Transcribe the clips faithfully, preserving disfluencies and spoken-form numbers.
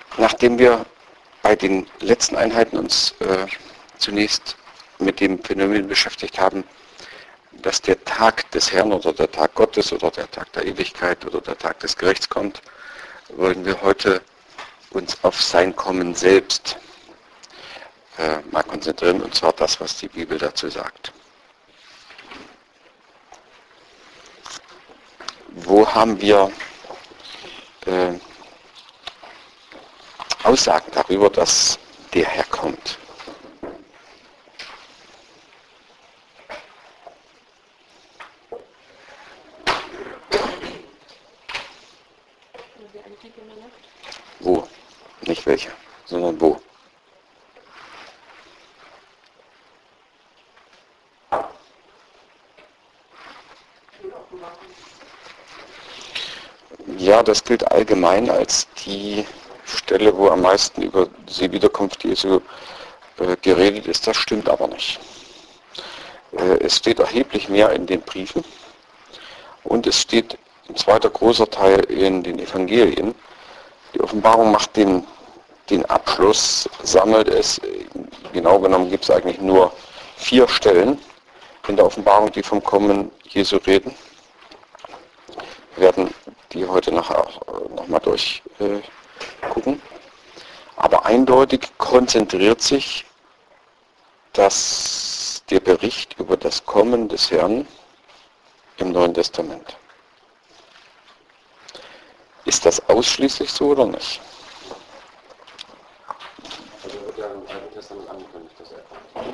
Nachdem wir bei den letzten Einheiten uns äh, zunächst mit dem Phänomen beschäftigt haben, dass der Tag des Herrn oder der Tag Gottes oder der Tag der Ewigkeit oder der Tag des Gerichts kommt, wollen wir heute uns auf sein Kommen selbst äh, mal konzentrieren, und zwar das, was die Bibel dazu sagt. Wo haben wir äh, Aussagen darüber, dass der Herr kommt? Wo? Nicht welche, sondern wo? Ja, das gilt allgemein als die Stelle, wo am meisten über die Wiederkunft Jesu äh, geredet ist. Das stimmt aber nicht. Äh, es steht erheblich mehr in den Briefen und es steht ein zweiter großer Teil in den Evangelien. Die Offenbarung macht den, den Abschluss, sammelt es. Genau genommen gibt es eigentlich nur vier Stellen in der Offenbarung, die vom Kommen Jesu reden. Wir werden die heute nachher nochmal durchgucken. Äh, Aber eindeutig konzentriert sich das, der Bericht über das Kommen des Herrn im Neuen Testament. Ist das ausschließlich so oder nicht? Also wird ja im Alten Testament angekündigt, dass er kommt.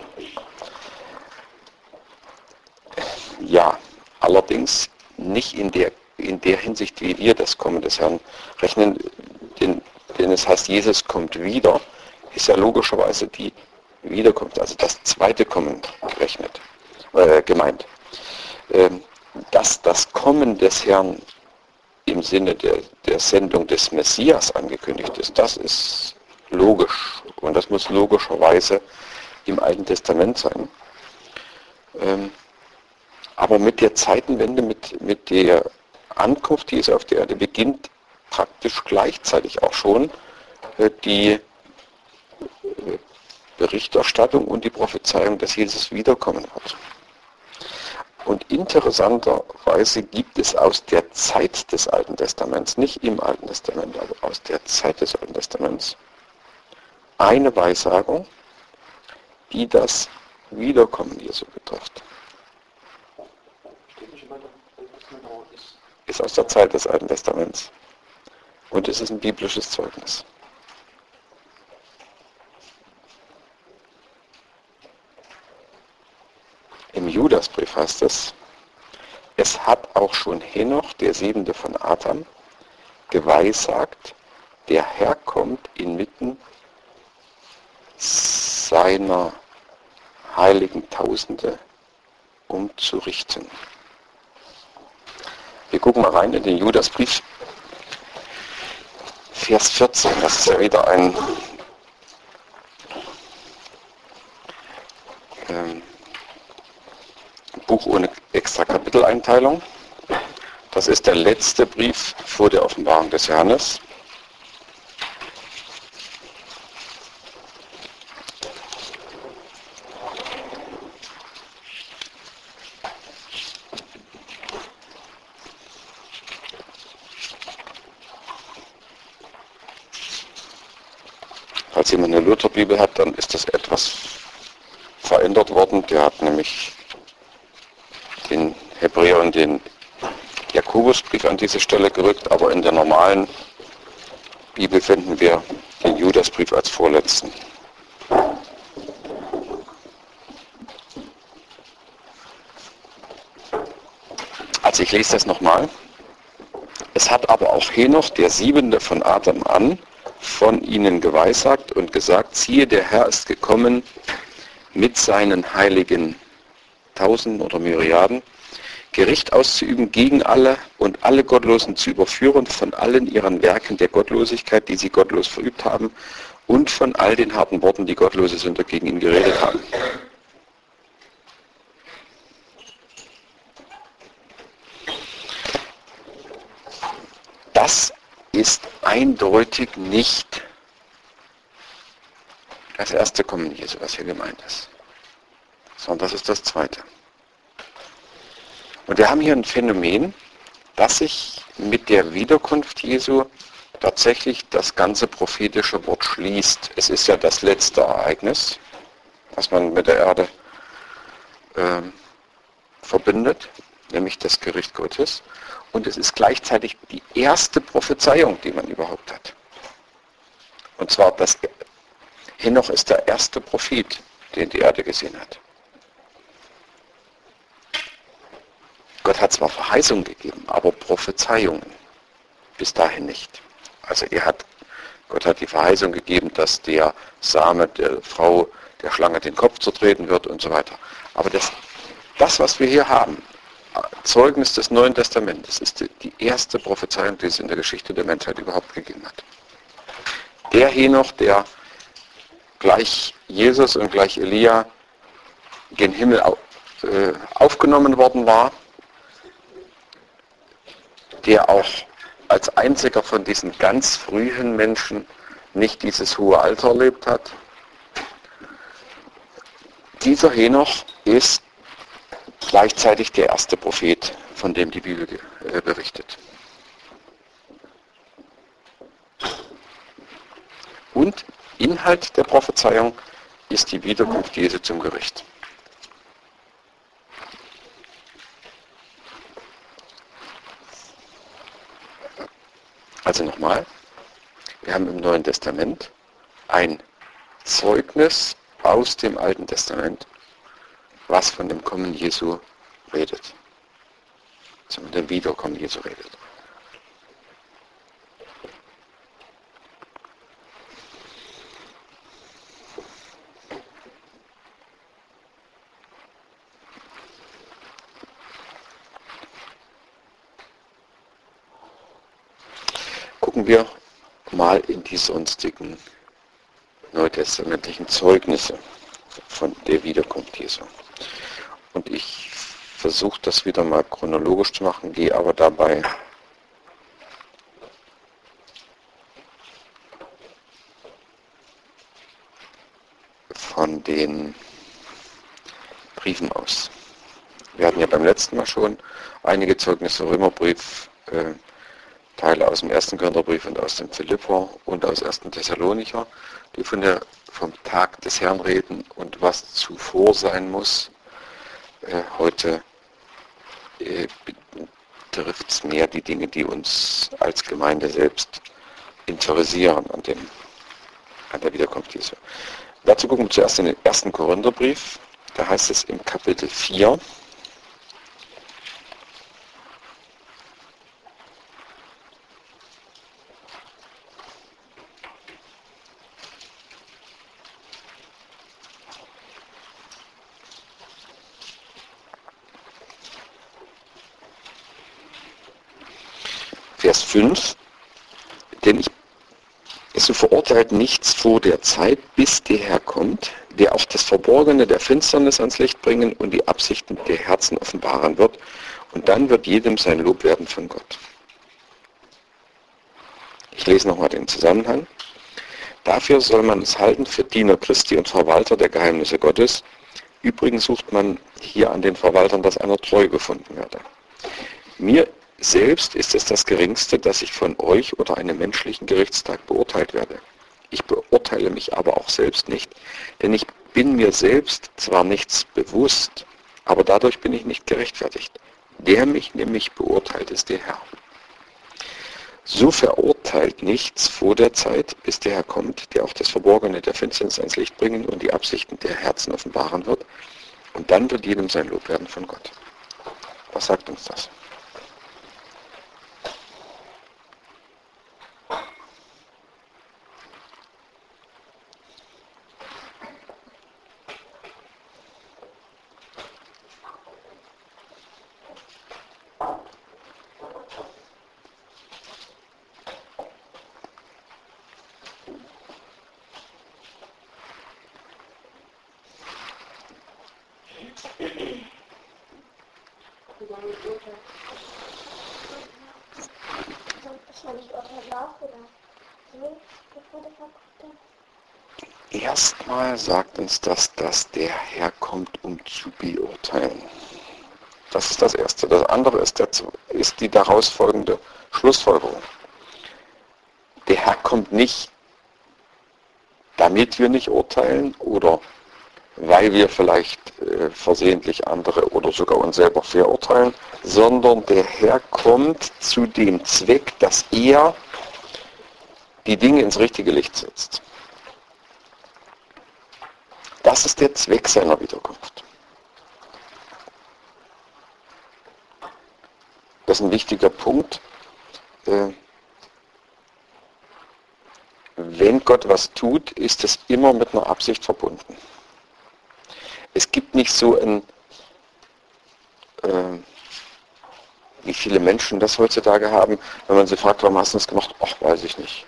Ja, allerdings nicht in der, in der Hinsicht, wie wir das Kommen des Herrn rechnen, denn, denn es heißt, Jesus kommt wieder, ist ja logischerweise die Wiederkunft, also das zweite Kommen gerechnet, äh, gemeint. Ähm, dass das Kommen des Herrn im Sinne der, der Sendung des Messias angekündigt ist, das ist logisch und das muss logischerweise im Alten Testament sein. Ähm, aber mit der Zeitenwende, mit, mit der Ankunft Jesu auf die Erde beginnt praktisch gleichzeitig auch schon äh, die äh, Berichterstattung und die Prophezeiung, dass Jesus wiederkommen wird. Und interessanterweise gibt es aus der Zeit des Alten Testaments, nicht im Alten Testament, aber aus der Zeit des Alten Testaments, eine Weissagung, die das Wiederkommen Jesu betrifft. Ist aus der Zeit des Alten Testaments. Und es ist ein biblisches Zeugnis. Im Judasbrief heißt es, es hat auch schon Henoch, der Siebente von Adam, geweissagt, der Herr kommt inmitten seiner heiligen Tausende, um zu richten. Wir gucken mal rein in den Judasbrief, Vers vierzehn, das ist ja wieder ein ähm, Buch ohne extra Kapiteleinteilung. Das ist der letzte Brief vor der Offenbarung des Johannes. Falls jemand eine Lutherbibel hat, dann ist das etwas verändert worden. Der hat nämlich den Hebräer und den Jakobusbrief an diese Stelle gerückt, aber in der normalen Bibel finden wir den Judasbrief als vorletzten. Also ich lese das nochmal. Es hat aber auch Henoch, der Siebente von Adam an, von ihnen geweissagt und gesagt, siehe, der Herr ist gekommen mit seinen heiligen Tausenden oder Myriaden, Gericht auszuüben gegen alle und alle Gottlosen zu überführen von allen ihren Werken der Gottlosigkeit, die sie gottlos verübt haben, und von all den harten Worten, die gottlose Sünder gegen ihn geredet haben. Das ist eindeutig nicht das erste Kommen Jesu, was hier gemeint ist. Sondern das ist das zweite. Und wir haben hier ein Phänomen, dass sich mit der Wiederkunft Jesu tatsächlich das ganze prophetische Wort schließt. Es ist ja das letzte Ereignis, was man mit der Erde äh, verbindet, nämlich das Gericht Gottes. Und es ist gleichzeitig die erste Prophezeiung, die man überhaupt hat. Und zwar, das Henoch ist der erste Prophet, den die Erde gesehen hat. Gott hat zwar Verheißungen gegeben, aber Prophezeiungen bis dahin nicht. Also er hat, Gott hat die Verheißung gegeben, dass der Same der Frau, der Schlange, den Kopf zertreten wird und so weiter. Aber das, das was wir hier haben, Zeugnis des Neuen Testamentes, ist die, die erste Prophezeiung, die es in der Geschichte der Menschheit überhaupt gegeben hat. Der Henoch, der gleich Jesus und gleich Elia gen Himmel auf, äh, aufgenommen worden war, der auch als einziger von diesen ganz frühen Menschen nicht dieses hohe Alter erlebt hat. Dieser Henoch ist gleichzeitig der erste Prophet, von dem die Bibel äh, berichtet. Und Inhalt der Prophezeiung ist die Wiederkunft Jesu zum Gericht. Also nochmal, wir haben im Neuen Testament ein Zeugnis aus dem Alten Testament, was von dem Kommen Jesu redet. Also von dem Wiederkommen Jesu redet. Gucken wir mal in die sonstigen neutestamentlichen Zeugnisse von der Wiederkunft Jesu. Und ich versuche das wieder mal chronologisch zu machen, gehe aber dabei von den Briefen aus. Wir hatten ja beim letzten Mal schon einige Zeugnisse, Römerbrief, äh, Teile aus dem ersten Korintherbrief und aus dem Philipper und aus ersten Thessalonicher, die von der, vom Tag des Herrn reden und was zuvor sein muss. Äh, heute äh, betrifft es mehr die Dinge, die uns als Gemeinde selbst interessieren an, dem, an der Wiederkunft Jesu. Dazu gucken wir zuerst in den ersten Korintherbrief. Da heißt es im Kapitel vier, Vers fünf, denn ich, so verurteilt nichts vor der Zeit, bis der Herr kommt, der auch das Verborgene der Finsternis ans Licht bringen und die Absichten der Herzen offenbaren wird. Und dann wird jedem sein Lob werden von Gott. Ich lese nochmal den Zusammenhang. Dafür soll man es halten für Diener Christi und Verwalter der Geheimnisse Gottes. Übrigens sucht man hier an den Verwaltern, dass einer treu gefunden werde. Mir selbst ist es das Geringste, dass ich von euch oder einem menschlichen Gerichtstag beurteilt werde. Ich beurteile mich aber auch selbst nicht, denn ich bin mir selbst zwar nichts bewusst, aber dadurch bin ich nicht gerechtfertigt. Der mich nämlich beurteilt, ist der Herr. So verurteilt nichts vor der Zeit, bis der Herr kommt, der auch das Verborgene der Finsternis ans Licht bringen und die Absichten der Herzen offenbaren wird. Und dann wird jedem sein Lob werden von Gott. Was sagt uns das? Ist man nicht Urteil nach oder so, bevor der Herr kommt? Erstmal sagt uns das, dass der Herr kommt, um zu beurteilen. Das ist das Erste. Das andere ist, der, ist die daraus folgende Schlussfolgerung. Der Herr kommt nicht, damit wir nicht urteilen oder weil wir vielleicht äh, versehentlich andere oder sogar uns selber verurteilen, sondern der Herr kommt zu dem Zweck, dass er die Dinge ins richtige Licht setzt. Das ist der Zweck seiner Wiederkunft. Das ist ein wichtiger Punkt. Äh, wenn Gott was tut, ist es immer mit einer Absicht verbunden. Es gibt nicht so ein, äh, wie viele Menschen das heutzutage haben, wenn man sie fragt, warum hast du das gemacht? Ach, weiß ich nicht.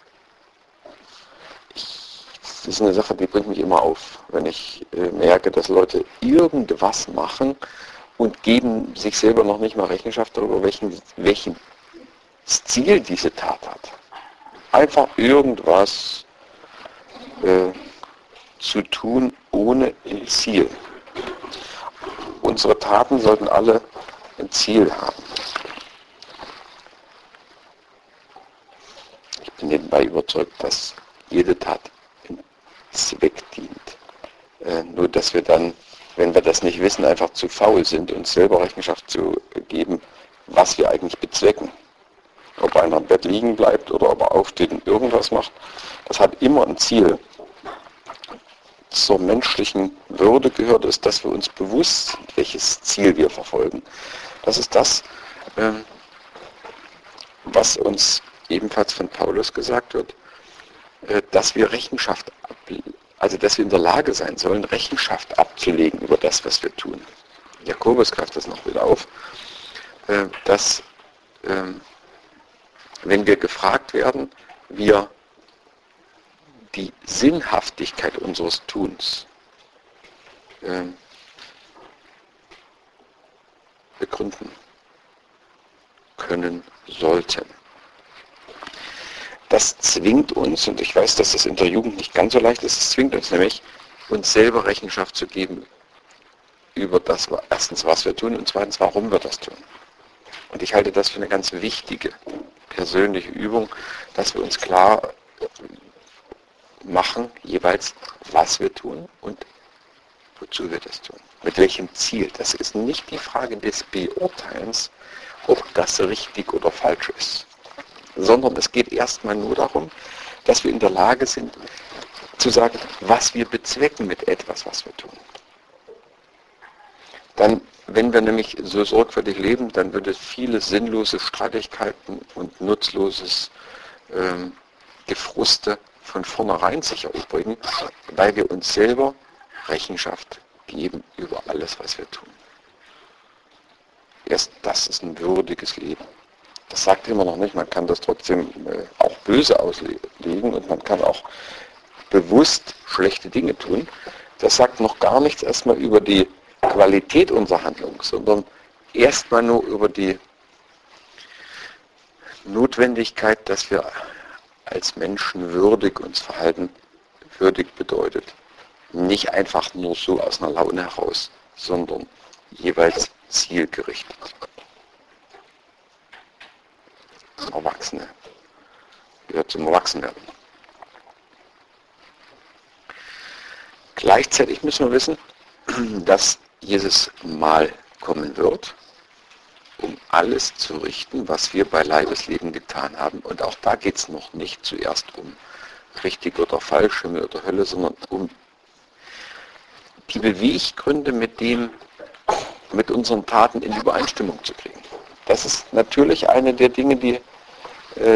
Ich, das ist eine Sache, die bringt mich immer auf, wenn ich äh, merke, dass Leute irgendwas machen und geben sich selber noch nicht mal Rechenschaft darüber, welchen, welchen Ziel diese Tat hat. Einfach irgendwas äh, zu tun ohne ein Ziel. Unsere Taten sollten alle ein Ziel haben. Ich bin nebenbei überzeugt, dass jede Tat einem Zweck dient. Äh, nur dass wir dann, wenn wir das nicht wissen, einfach zu faul sind, uns selber Rechenschaft zu geben, was wir eigentlich bezwecken. Ob einer im Bett liegen bleibt oder ob er aufsteht und irgendwas macht, das hat immer ein Ziel. Zur menschlichen Würde gehört es, dass wir uns bewusst sind, welches Ziel wir verfolgen. Das ist das, ähm, was uns ebenfalls von Paulus gesagt wird, äh, dass wir Rechenschaft ablegen, also dass wir in der Lage sein sollen, Rechenschaft abzulegen über das, was wir tun. Jakobus greift das noch wieder auf, äh, dass ähm, wenn wir gefragt werden, wir die Sinnhaftigkeit unseres Tuns äh, begründen können sollten. Das zwingt uns, und ich weiß, dass das in der Jugend nicht ganz so leicht ist, es zwingt uns nämlich, uns selber Rechenschaft zu geben über das, erstens, was wir tun und zweitens, warum wir das tun. Und ich halte das für eine ganz wichtige persönliche Übung, dass wir uns klar machen, jeweils, was wir tun und wozu wir das tun. Mit welchem Ziel. Das ist nicht die Frage des Beurteilens, ob das richtig oder falsch ist, sondern es geht erstmal nur darum, dass wir in der Lage sind, zu sagen, was wir bezwecken mit etwas, was wir tun. Dann, wenn wir nämlich so sorgfältig leben, dann wird es viele sinnlose Streitigkeiten und nutzloses ähm, Gefruste von vornherein sich erübrigen, weil wir uns selber Rechenschaft geben über alles, was wir tun. Erst das ist ein würdiges Leben. Das sagt immer noch nicht, man kann das trotzdem äh, auch böse auslegen und man kann auch bewusst schlechte Dinge tun. Das sagt noch gar nichts erstmal über die Qualität unserer Handlung, sondern erstmal nur über die Notwendigkeit, dass wir als Menschen würdig uns verhalten. Würdig bedeutet nicht einfach nur so aus einer Laune heraus, sondern jeweils zielgerichtet. Erwachsene. Gehört zum Erwachsenwerden. Gleichzeitig müssen wir wissen, dass Jesus mal kommen wird, um alles zu richten, was wir bei Leibesleben getan haben. Und auch da geht es noch nicht zuerst um richtig oder falsch, Himmel oder Hölle, sondern um die Beweggründe, mit dem, mit unseren Taten in Übereinstimmung zu kriegen. Das ist natürlich eine der Dinge, die, äh,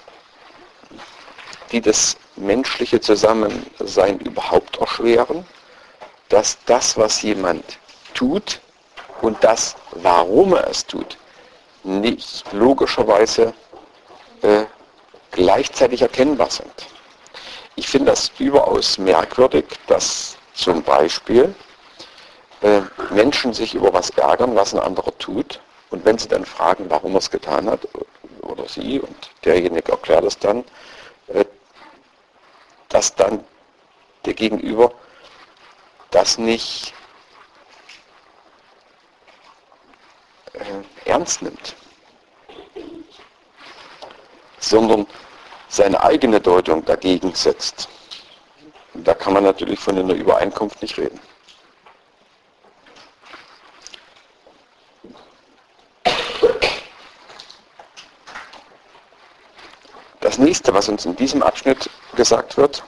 die das menschliche Zusammensein überhaupt erschweren, dass das, was jemand tut und das, warum er es tut, nicht logischerweise äh, gleichzeitig erkennbar sind. Ich finde das überaus merkwürdig, dass zum Beispiel äh, Menschen sich über was ärgern, was ein anderer tut, und wenn sie dann fragen, warum er es getan hat, oder sie, und derjenige erklärt es dann, äh, dass dann der Gegenüber das nicht äh, ernst nimmt, sondern seine eigene Deutung dagegen setzt. Da kann man natürlich von einer Übereinkunft nicht reden. Das nächste, was uns in diesem Abschnitt gesagt wird,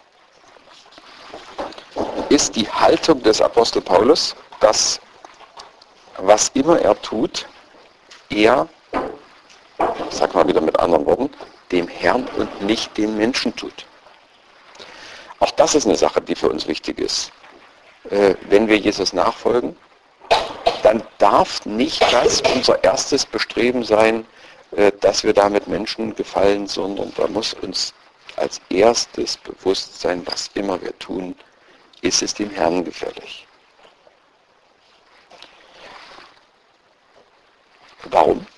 ist die Haltung des Apostel Paulus, dass was immer er tut, er, ich sag mal wieder mit anderen Worten, dem Herrn und nicht den Menschen tut. Auch das ist eine Sache, die für uns wichtig ist. Äh, wenn wir Jesus nachfolgen, dann darf nicht das unser erstes Bestreben sein, äh, dass wir damit Menschen gefallen, sondern da muss uns als erstes bewusst sein, was immer wir tun, ist es dem Herrn gefällig. Warum?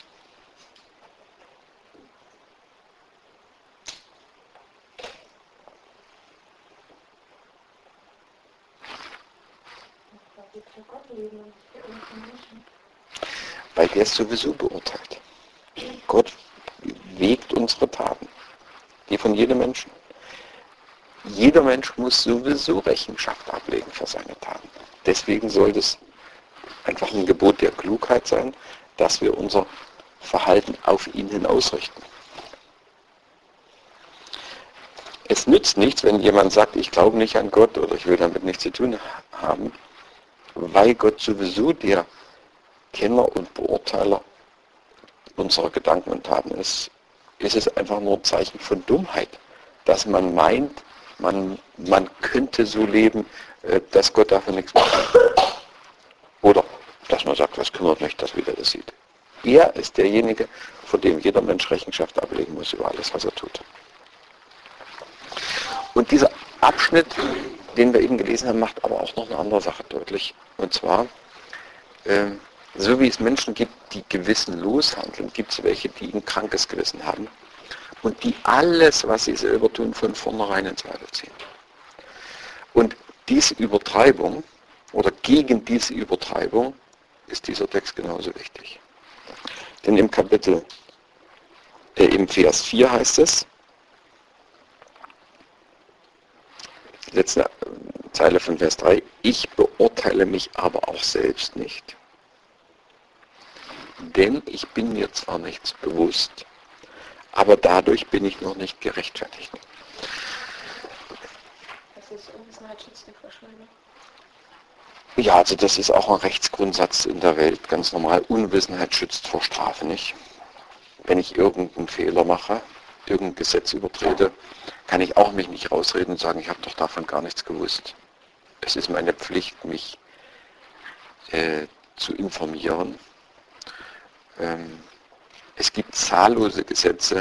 Weil der es sowieso beurteilt. Gott wägt unsere Taten, die von jedem Menschen. Jeder Mensch muss sowieso Rechenschaft ablegen für seine Taten. Deswegen sollte es einfach ein Gebot der Klugheit sein, dass wir unser Verhalten auf ihn hin ausrichten. Es nützt nichts, wenn jemand sagt, ich glaube nicht an Gott oder ich will damit nichts zu tun haben, weil Gott sowieso der Kenner und Beurteiler unserer Gedanken und Taten ist, ist es einfach nur ein Zeichen von Dummheit, dass man meint, man, man könnte so leben, dass Gott dafür nichts macht. Oder dass man sagt, was kümmert mich, dass wieder das sieht. Er ist derjenige, vor dem jeder Mensch Rechenschaft ablegen muss über alles, was er tut. Und dieser Abschnitt, den wir eben gelesen haben, macht aber auch noch eine andere Sache deutlich. Und zwar, äh, so wie es Menschen gibt, die gewissenlos handeln, gibt es welche, die ein krankes Gewissen haben und die alles, was sie selber tun, von vornherein in Zweifel ziehen. Und diese Übertreibung oder gegen diese Übertreibung ist dieser Text genauso wichtig. Denn im Kapitel, äh, im Vers vier heißt es, die letzte Zeile von Vers drei, ich beurteile mich aber auch selbst nicht. Denn ich bin mir zwar nichts bewusst, aber dadurch bin ich noch nicht gerechtfertigt. Das ist Unwissenheit schützt nicht vor Strafe. Ja, also das ist auch ein Rechtsgrundsatz in der Welt, ganz normal. Unwissenheit schützt vor Strafe nicht. Wenn ich irgendeinen Fehler mache, irgendein Gesetz übertrete, kann ich auch mich nicht rausreden und sagen, ich habe doch davon gar nichts gewusst. Es ist meine Pflicht, mich äh, zu informieren. Ähm, es gibt zahllose Gesetze,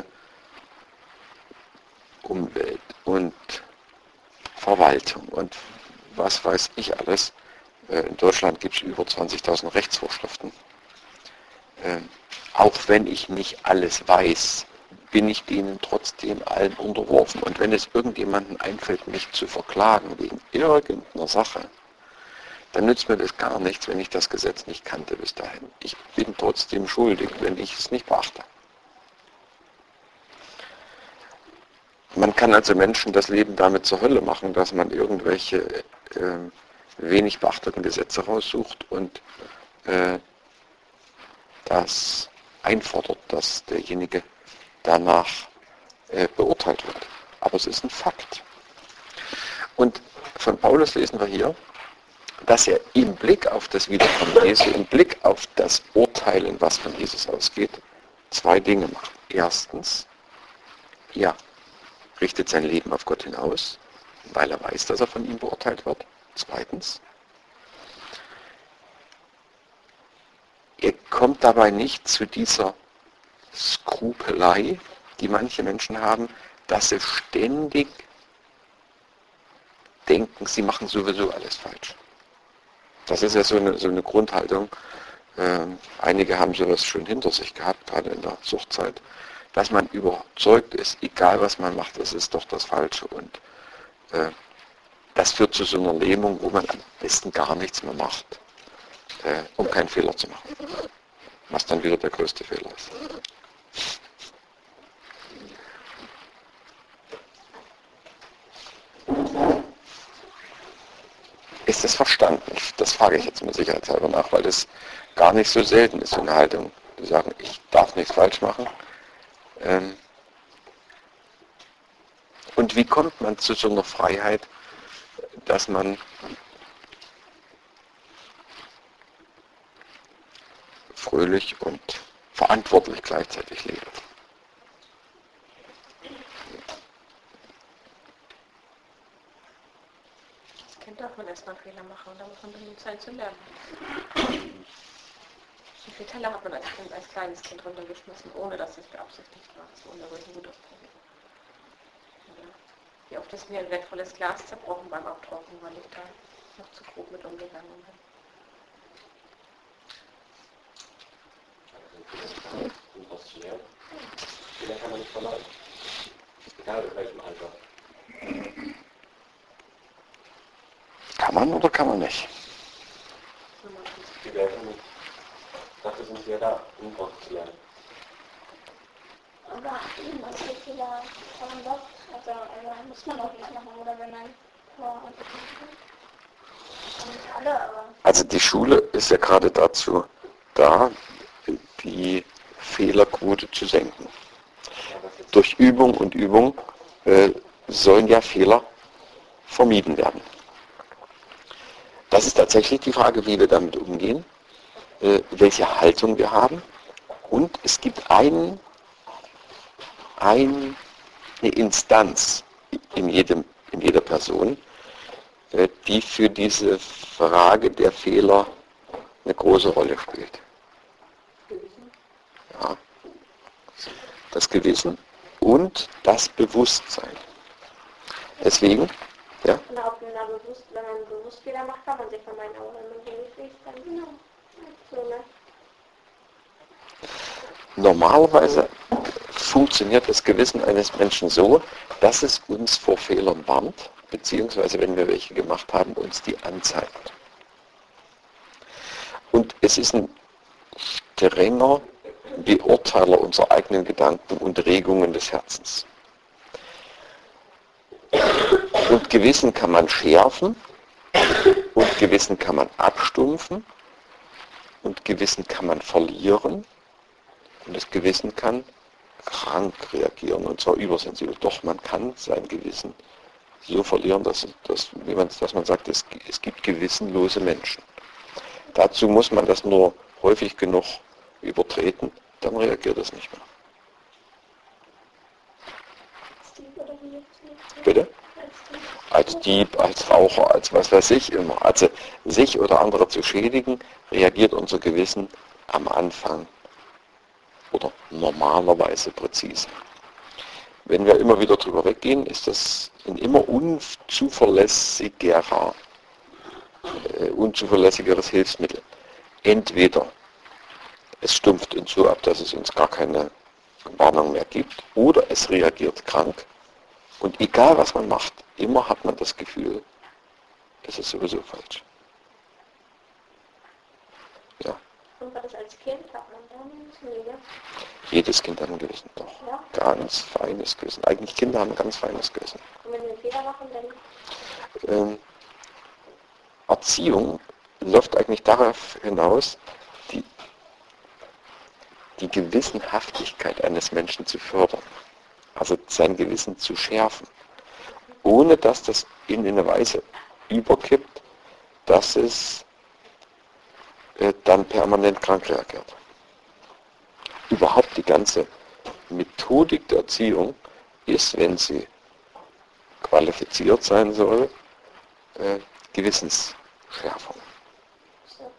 Umwelt und Verwaltung und was weiß ich alles. Äh, in Deutschland gibt es über zwanzigtausend Rechtsvorschriften. Ähm, auch wenn ich nicht alles weiß, bin ich denen trotzdem allen unterworfen. Und wenn es irgendjemandem einfällt, mich zu verklagen wegen irgendeiner Sache, dann nützt mir das gar nichts, wenn ich das Gesetz nicht kannte bis dahin. Ich bin trotzdem schuldig, wenn ich es nicht beachte. Man kann also Menschen das Leben damit zur Hölle machen, dass man irgendwelche äh, wenig beachteten Gesetze raussucht und äh, das einfordert, dass derjenige danach äh, beurteilt wird. Aber es ist ein Fakt. Und von Paulus lesen wir hier, dass er im Blick auf das Wiederkommen Jesu, im Blick auf das Urteilen, was von Jesus ausgeht, zwei Dinge macht. Erstens, er richtet sein Leben auf Gott hinaus, weil er weiß, dass er von ihm beurteilt wird. Zweitens, er kommt dabei nicht zu dieser Skrupelei, die manche Menschen haben, dass sie ständig denken, sie machen sowieso alles falsch. Das ist ja so eine, so eine Grundhaltung. Ähm, einige haben sowas schon hinter sich gehabt, gerade in der Suchtzeit, dass man überzeugt ist, egal was man macht, das ist doch das Falsche und äh, das führt zu so einer Lähmung, wo man am besten gar nichts mehr macht, äh, um keinen Fehler zu machen. Was dann wieder der größte Fehler ist. Ist das verstanden? Das frage ich jetzt mal sicherheitshalber nach, weil das gar nicht so selten ist, so eine Haltung. Die sagen, ich darf nichts falsch machen. Ähm Und wie kommt man zu so einer Freiheit, dass man fröhlich und verantwortlich gleichzeitig lebt? Als Kind darf man erstmal Fehler machen und da muss man bemüht sein zu lernen. Wie viele Teller hat man als Kind, als kleines Kind runtergeschmissen, ohne dass es beabsichtigt war? Das war eine gute Frage. Wie oft ist mir ein wertvolles Glas zerbrochen beim Abtrocknen, weil ich da noch zu grob mit umgegangen bin. Um was zu lernen. Fehler kann man nicht vermeiden. Egal in welchem Alter. Kann man oder kann man nicht? Die Werke nicht. Dafür sind wir da, um was zu lernen. Aber was für Fehler kann man doch, also, also muss man auch nicht machen, oder wenn man vor und nicht alle, aber Also die Schule ist ja gerade dazu da, die Fehlerquote zu senken. Durch Übung und Übung äh, sollen ja Fehler vermieden werden. Das ist tatsächlich die Frage, wie wir damit umgehen, äh, welche Haltung wir haben. Und es gibt einen, ein, eine Instanz in, jedem, in jeder Person, äh, die für diese Frage der Fehler eine große Rolle spielt. Ja. Das Gewissen und das Bewusstsein. Deswegen, ja, na, ob man da bewusst, wenn man bewusst Fehler macht, kann man sich vermeiden, aber wenn man so nicht ist, dann genau. So, ne? normalerweise funktioniert das Gewissen eines Menschen so, dass es uns vor Fehlern warnt, beziehungsweise wenn wir welche gemacht haben, uns die anzeigt. Und es ist ein strenger Beurteiler unserer eigenen Gedanken und Regungen des Herzens. Und Gewissen kann man schärfen und Gewissen kann man abstumpfen und Gewissen kann man verlieren und das Gewissen kann krank reagieren und zwar übersensibel. Doch man kann sein Gewissen so verlieren, dass, dass, wie man, dass man sagt, es, es gibt gewissenlose Menschen. Dazu muss man das nur häufig genug übertreten, dann reagiert es nicht mehr. Bitte? Als Dieb, als Raucher, als was weiß ich immer. Also sich oder andere zu schädigen, reagiert unser Gewissen am Anfang oder normalerweise präzise. Wenn wir immer wieder drüber weggehen, ist das ein immer unzuverlässigerer, äh, unzuverlässigeres Hilfsmittel. Entweder es stumpft uns so ab, dass es uns gar keine Warnung mehr gibt, oder es reagiert krank. Und egal was man macht, immer hat man das Gefühl, es ist sowieso falsch. Ja. Und was als Kind hat man dann nicht, ne? Jedes Kind hat ein Gewissen, doch. Ja. Ganz feines Gewissen. Eigentlich Kinder haben ein ganz feines Gewissen. Und wenn wir einen Fehler machen, dann Ähm, Erziehung läuft eigentlich darauf hinaus, die, die Gewissenhaftigkeit eines Menschen zu fördern. Also sein Gewissen zu schärfen. Ohne dass das in eine Weise überkippt, dass es äh, dann permanent krank reagiert. Überhaupt die ganze Methodik der Erziehung ist, wenn sie qualifiziert sein soll, äh, Gewissensschärfung. so.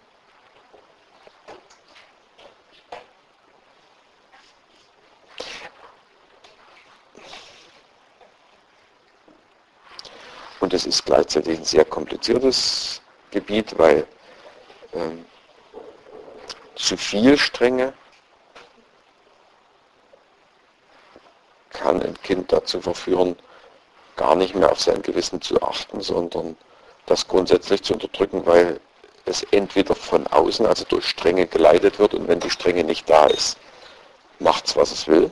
Und es ist gleichzeitig ein sehr kompliziertes Gebiet, weil ähm, zu viel Strenge kann ein Kind dazu verführen, gar nicht mehr auf sein Gewissen zu achten, sondern das grundsätzlich zu unterdrücken, weil es entweder von außen, also durch Strenge geleitet wird, und wenn die Strenge nicht da ist, macht es, was es will.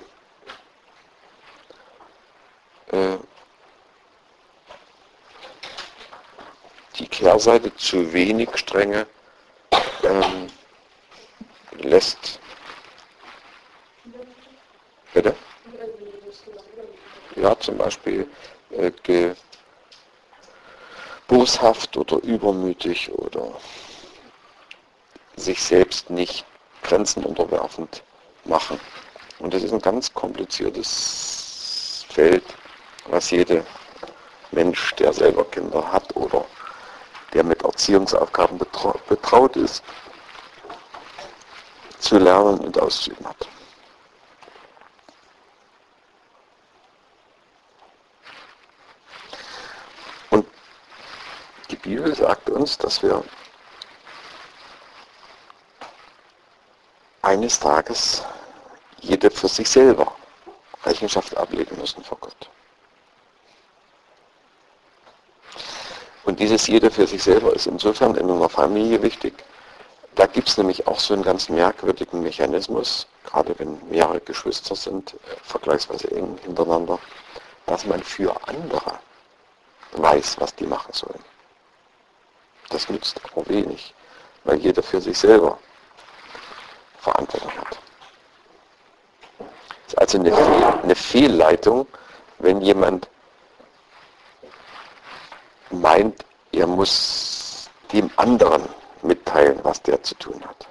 Äh, die Kehrseite, zu wenig Strenge, ähm, lässt... Bitte? Ja, zum Beispiel äh, ge, boshaft oder übermütig oder sich selbst nicht Grenzen unterwerfend machen. Und das ist ein ganz kompliziertes Feld, was jeder Mensch, der selber Kinder hat oder der mit Erziehungsaufgaben betra- betraut ist, zu lernen und auszuüben hat. Und die Bibel sagt uns, dass wir eines Tages jeder für sich selber Rechenschaft ablegen müssen vor Gott. Und dieses jeder für sich selber ist insofern in einer Familie wichtig. Da gibt es nämlich auch so einen ganz merkwürdigen Mechanismus, gerade wenn mehrere Geschwister sind, äh, vergleichsweise eng hintereinander, dass man für andere weiß, was die machen sollen. Das nützt aber wenig, weil jeder für sich selber Verantwortung hat. Es ist also eine, Fehl, eine Fehlleitung, wenn jemand meint, er muss dem anderen mitteilen, was der zu tun hat.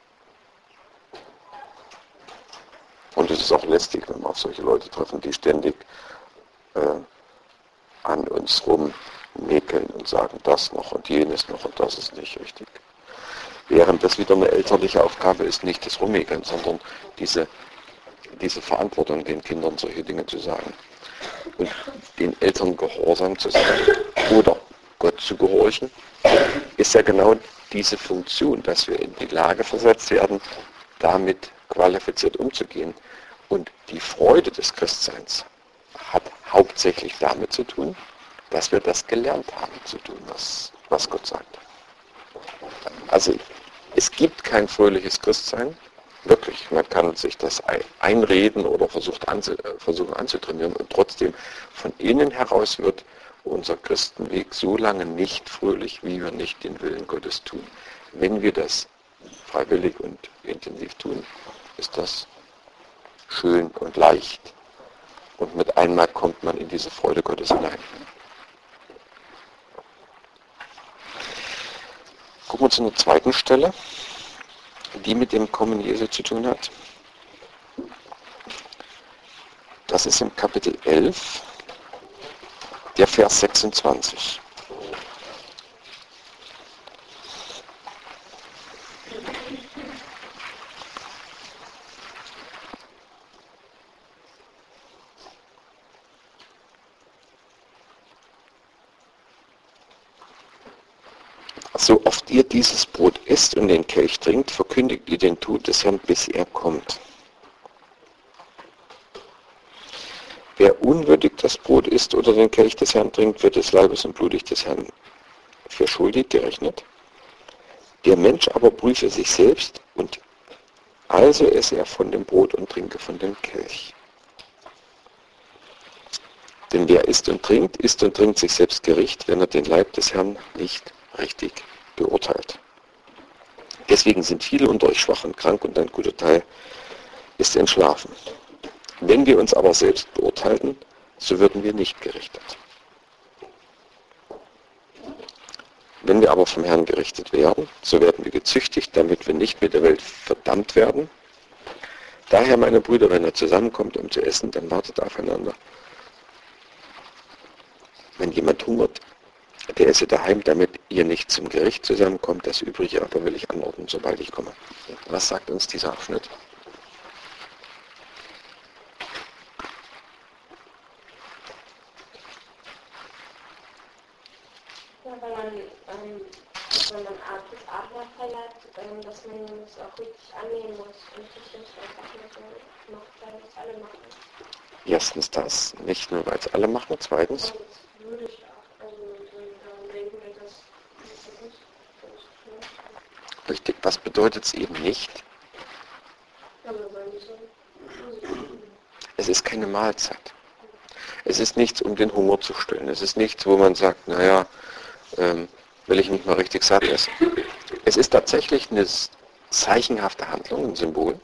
Und es ist auch lästig, wenn wir auf solche Leute treffen, die ständig äh, an uns rummäkeln und sagen, das noch und jenes noch und das ist nicht richtig. Während das wieder eine elterliche Aufgabe ist, nicht das Rummäkeln, sondern diese, diese Verantwortung, den Kindern solche Dinge zu sagen. Und den Eltern gehorsam zu sein oder Gott zu gehorchen, ist ja genau diese Funktion, dass wir in die Lage versetzt werden, damit qualifiziert umzugehen. Und die Freude des Christseins hat hauptsächlich damit zu tun, dass wir das gelernt haben zu tun, was, was Gott sagt. Also es gibt kein fröhliches Christsein, wirklich. Man kann sich das einreden oder versucht anzu, versuchen anzutrainieren und trotzdem von innen heraus wird unser Christenweg so lange nicht fröhlich, wie wir nicht den Willen Gottes tun. Wenn wir das freiwillig und intensiv tun, ist das schön und leicht. Und mit einmal kommt man in diese Freude Gottes hinein. Gucken wir uns eine zweiten Stelle, die mit dem Kommen Jesu zu tun hat. Das ist im Kapitel elf, der Vers sechsundzwanzig. So oft ihr dieses Brot isst und den Kelch trinkt, verkündigt ihr den Tod des Herrn, bis er kommt. Wer unwürdig das Brot isst oder den Kelch des Herrn trinkt, wird des Leibes und Blutes des Herrn für schuldig gerechnet. Der Mensch aber prüfe sich selbst, und also esse er von dem Brot und trinke von dem Kelch. Denn wer isst und trinkt, isst und trinkt sich selbst Gericht, wenn er den Leib des Herrn nicht richtig beurteilt. Deswegen sind viele unter euch schwach und krank, und ein guter Teil ist entschlafen. Wenn wir uns aber selbst beurteilten, so würden wir nicht gerichtet. Wenn wir aber vom Herrn gerichtet werden, so werden wir gezüchtigt, damit wir nicht mit der Welt verdammt werden. Daher, meine Brüder, wenn ihr zusammenkommt, um zu essen, dann wartet aufeinander. Wenn jemand hungert, der esse daheim, damit ihr nicht zum Gericht zusammenkommt. Das Übrige aber will ich anordnen, sobald ich komme. Was sagt uns dieser Abschnitt? Ja, wenn man, ähm, wenn man das Abendmahl feiert, ähm, dass man es auch richtig annehmen muss und sich nicht einfach nur so macht, weil es alle machen. Erstens das, nicht nur weil es alle machen. Zweitens, Das würde ich auch, also dann denken wir, dass das nicht so ist. richtig, was bedeutet es eben nicht? Aber weil die so. Es ist keine Mahlzeit. Es ist nichts, um den Hunger zu stillen. Es ist nichts, wo man sagt, naja, ähm, will ich nicht mal richtig satt essen. Es ist tatsächlich eine zeichenhafte Handlung, ein Symbol,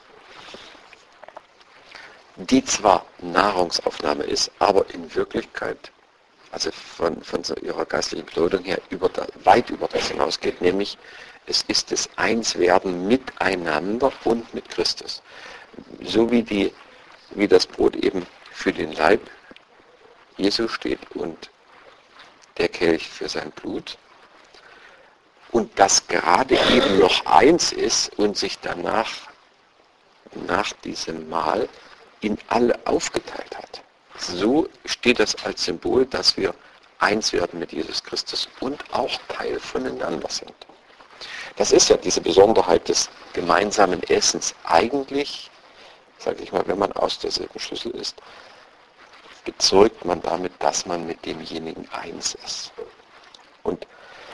die zwar Nahrungsaufnahme ist, aber in Wirklichkeit, also von, von so ihrer geistlichen Bedeutung her, über da, weit über das hinausgeht, nämlich es ist das Einswerden miteinander und mit Christus. So wie, die, wie das Brot eben für den Leib Jesu steht und der Kelch für sein Blut. Und das gerade eben noch eins ist und sich danach, nach diesem Mahl, in alle aufgeteilt hat. So steht das als Symbol, dass wir eins werden mit Jesus Christus und auch Teil voneinander sind. Das ist ja diese Besonderheit des gemeinsamen Essens. Eigentlich, sage ich mal, wenn man aus derselben Schüssel isst, bezeugt man damit, dass man mit demjenigen eins ist. Und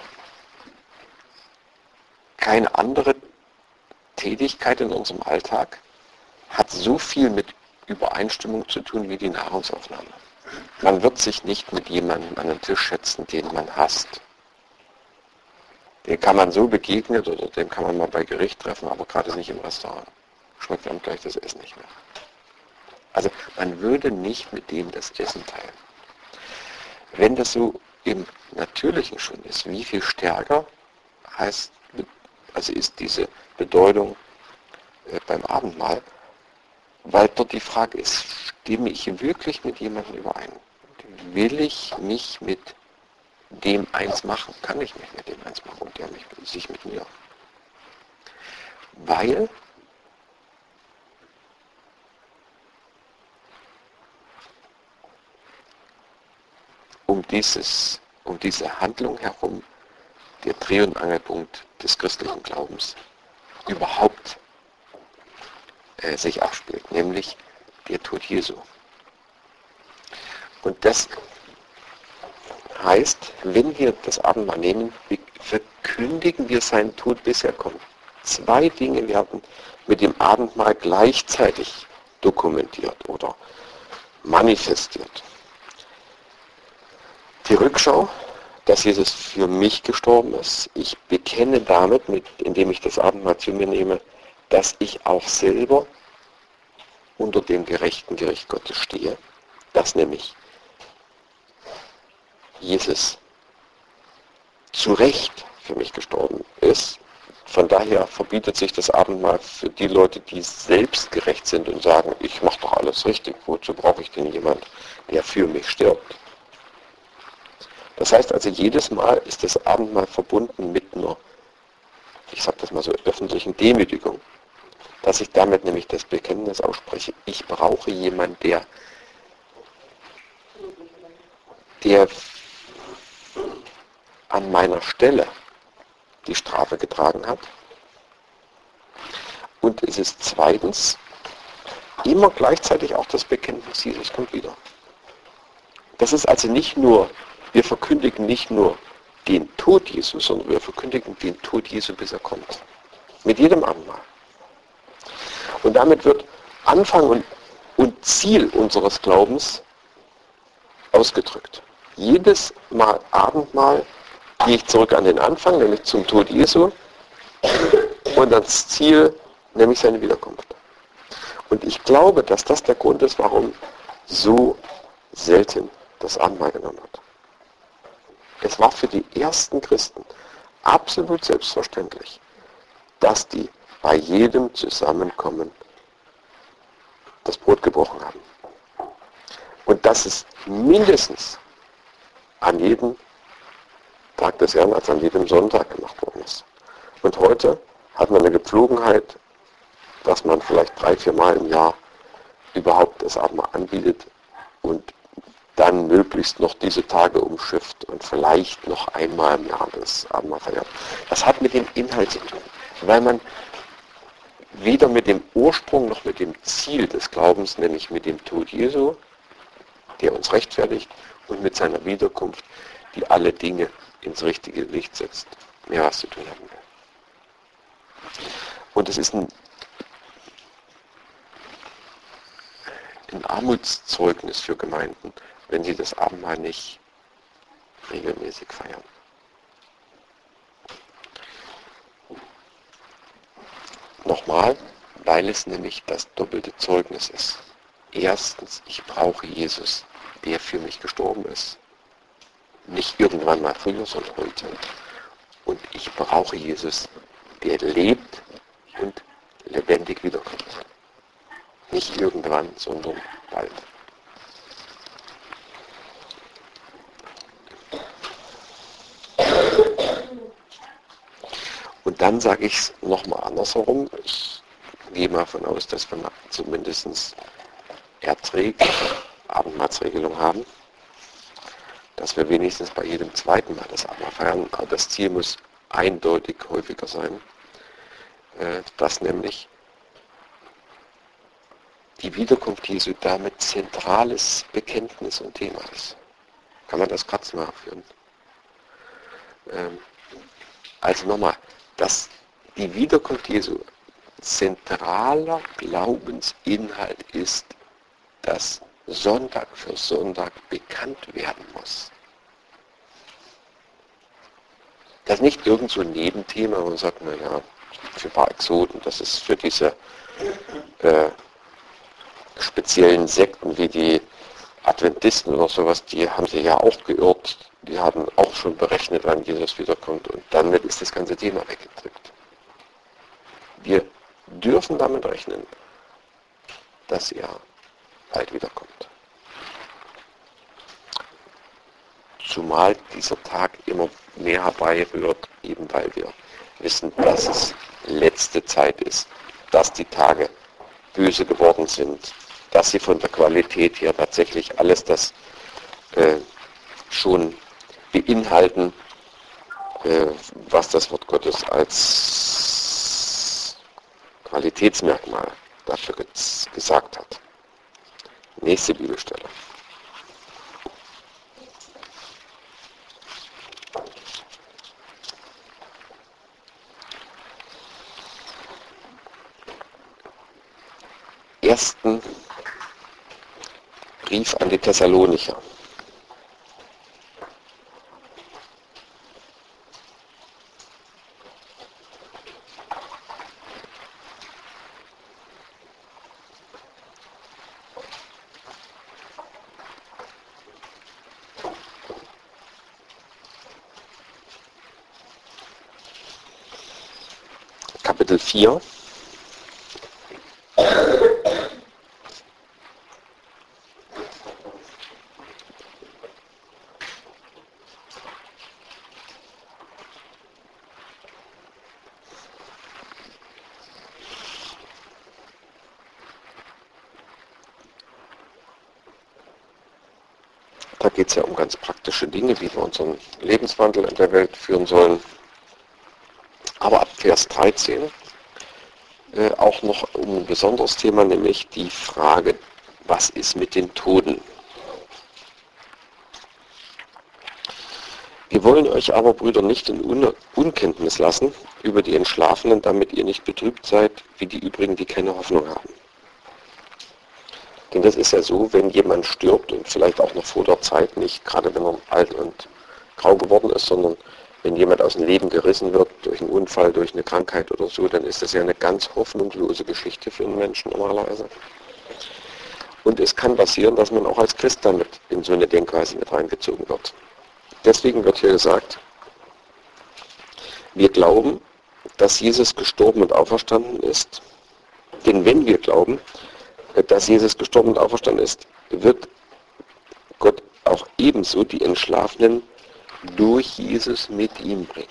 keine andere Tätigkeit in unserem Alltag hat so viel mit Übereinstimmung zu tun wie die Nahrungsaufnahme. Man wird sich nicht mit jemandem an den Tisch setzen, den man hasst. Den kann man so begegnen oder den kann man mal bei Gericht treffen, aber gerade nicht im Restaurant. Schmeckt einem gleich das Essen nicht mehr. Also man würde nicht mit dem das Essen teilen. Wenn das so im Natürlichen schon ist, wie viel stärker heißt, also ist diese Bedeutung äh, beim Abendmahl, weil dort die Frage ist, stimme ich wirklich mit jemandem überein? Will ich mich mit dem eins machen? Kann ich mich mit dem eins machen und der mich, sich mit mir? Weil um, dieses, um diese Handlung herum der Dreh- und Angelpunkt des christlichen Glaubens überhaupt äh, sich abspielt, nämlich der Tod Jesu. Und das heißt, wenn wir das Abendmahl nehmen, verkündigen wir seinen Tod, bis er kommt. Zwei Dinge werden mit dem Abendmahl gleichzeitig dokumentiert oder manifestiert. Die Rückschau, dass Jesus für mich gestorben ist. Ich bekenne damit, mit, indem ich das Abendmahl zu mir nehme, dass ich auch selber unter dem gerechten Gericht Gottes stehe. Dass nämlich Jesus zu Recht für mich gestorben ist. Von daher verbietet sich das Abendmahl für die Leute, die selbstgerecht sind und sagen, ich mache doch alles richtig, wozu brauche ich denn jemand, der für mich stirbt? Das heißt also, jedes Mal ist das Abendmahl verbunden mit einer, ich sage das mal so, öffentlichen Demütigung. Dass ich damit nämlich das Bekenntnis ausspreche, ich brauche jemanden, der, der an meiner Stelle die Strafe getragen hat. Und es ist zweitens immer gleichzeitig auch das Bekenntnis, Jesus kommt wieder. Das ist also nicht nur, wir verkündigen nicht nur den Tod Jesu, sondern wir verkündigen den Tod Jesu, bis er kommt. Mit jedem Abendmahl. Und damit wird Anfang und, und Ziel unseres Glaubens ausgedrückt. Jedes Mal Abendmahl gehe ich zurück an den Anfang, nämlich zum Tod Jesu, und ans Ziel, nämlich seine Wiederkunft. Und ich glaube, dass das der Grund ist, warum so selten das Abendmahl genommen wird. Es war für die ersten Christen absolut selbstverständlich, dass die bei jedem Zusammenkommen das Brot gebrochen haben. Und dass es mindestens an jedem Tag des Herrn als an jedem Sonntag gemacht worden ist. Und heute hat man eine Gepflogenheit, dass man vielleicht drei, vier Mal im Jahr überhaupt das Abendmahl anbietet und dann möglichst noch diese Tage umschifft und vielleicht noch einmal im Jahr das Abendmahl feiert. Das hat mit dem Inhalt zu tun, weil man weder mit dem Ursprung noch mit dem Ziel des Glaubens, nämlich mit dem Tod Jesu, der uns rechtfertigt, und mit seiner Wiederkunft, die alle Dinge ins richtige Licht setzt, mehr was zu tun haben will. Und es ist ein, ein Armutszeugnis für Gemeinden, wenn sie das Abendmahl nicht regelmäßig feiern. Nochmal, weil es nämlich das doppelte Zeugnis ist. Erstens, ich brauche Jesus, der für mich gestorben ist. Nicht irgendwann mal früher, sondern heute. Und ich brauche Jesus, der lebt und lebendig wiederkommt. Nicht irgendwann, sondern bald. Und dann sage ich es nochmal andersherum. Ich gehe mal davon aus, dass wir zumindest Erträge, Abendmahlsregelung haben, dass wir wenigstens bei jedem zweiten Mal das Abendmahl feiern. Aber das Ziel muss eindeutig häufiger sein, dass nämlich die Wiederkunft Jesu damit zentrales Bekenntnis und Thema ist. Kann man das kurz nachführen? Also nochmal, dass die Wiederkunft Jesu zentraler Glaubensinhalt ist, dass Sonntag für Sonntag bekannt werden muss. Das ist nicht irgend so ein Nebenthema, wo man sagt, naja, für ein paar Exoten, das ist für diese äh, speziellen Sekten wie die Adventisten oder sowas, die haben sich ja auch geirrt, die haben auch schon berechnet, wann Jesus wiederkommt, und damit ist das ganze Thema weggedrückt. Wir dürfen damit rechnen, dass er bald wiederkommt. Zumal dieser Tag immer mehr herbeirührt, eben weil wir wissen, dass es letzte Zeit ist, dass die Tage böse geworden sind, dass sie von der Qualität her tatsächlich alles das äh, schon beinhalten, äh, was das Wort Gottes als Qualitätsmerkmal dafür gesagt hat. Nächste Bibelstelle. Ersten Brief an die Thessalonicher. Kapitel vier. Da geht es ja um ganz praktische Dinge, wie wir unseren Lebenswandel in der Welt führen sollen. Aber ab Vers dreizehn äh, auch noch um ein besonderes Thema, nämlich die Frage, was ist mit den Toten? Wir wollen euch aber, Brüder, nicht in Un- Unkenntnis lassen über die Entschlafenen, damit ihr nicht betrübt seid, wie die übrigen, die keine Hoffnung haben. Denn das ist ja so, wenn jemand stirbt und vielleicht auch noch vor der Zeit, nicht gerade wenn er alt und grau geworden ist, sondern wenn jemand aus dem Leben gerissen wird durch einen Unfall, durch eine Krankheit oder so, dann ist das ja eine ganz hoffnungslose Geschichte für einen Menschen normalerweise. Und es kann passieren, dass man auch als Christ damit in so eine Denkweise mit reingezogen wird. Deswegen wird hier gesagt, wir glauben, dass Jesus gestorben und auferstanden ist. Denn wenn wir glauben, dass Jesus gestorben und auferstanden ist, wird Gott auch ebenso die Entschlafenen durch Jesus mit ihm bringen.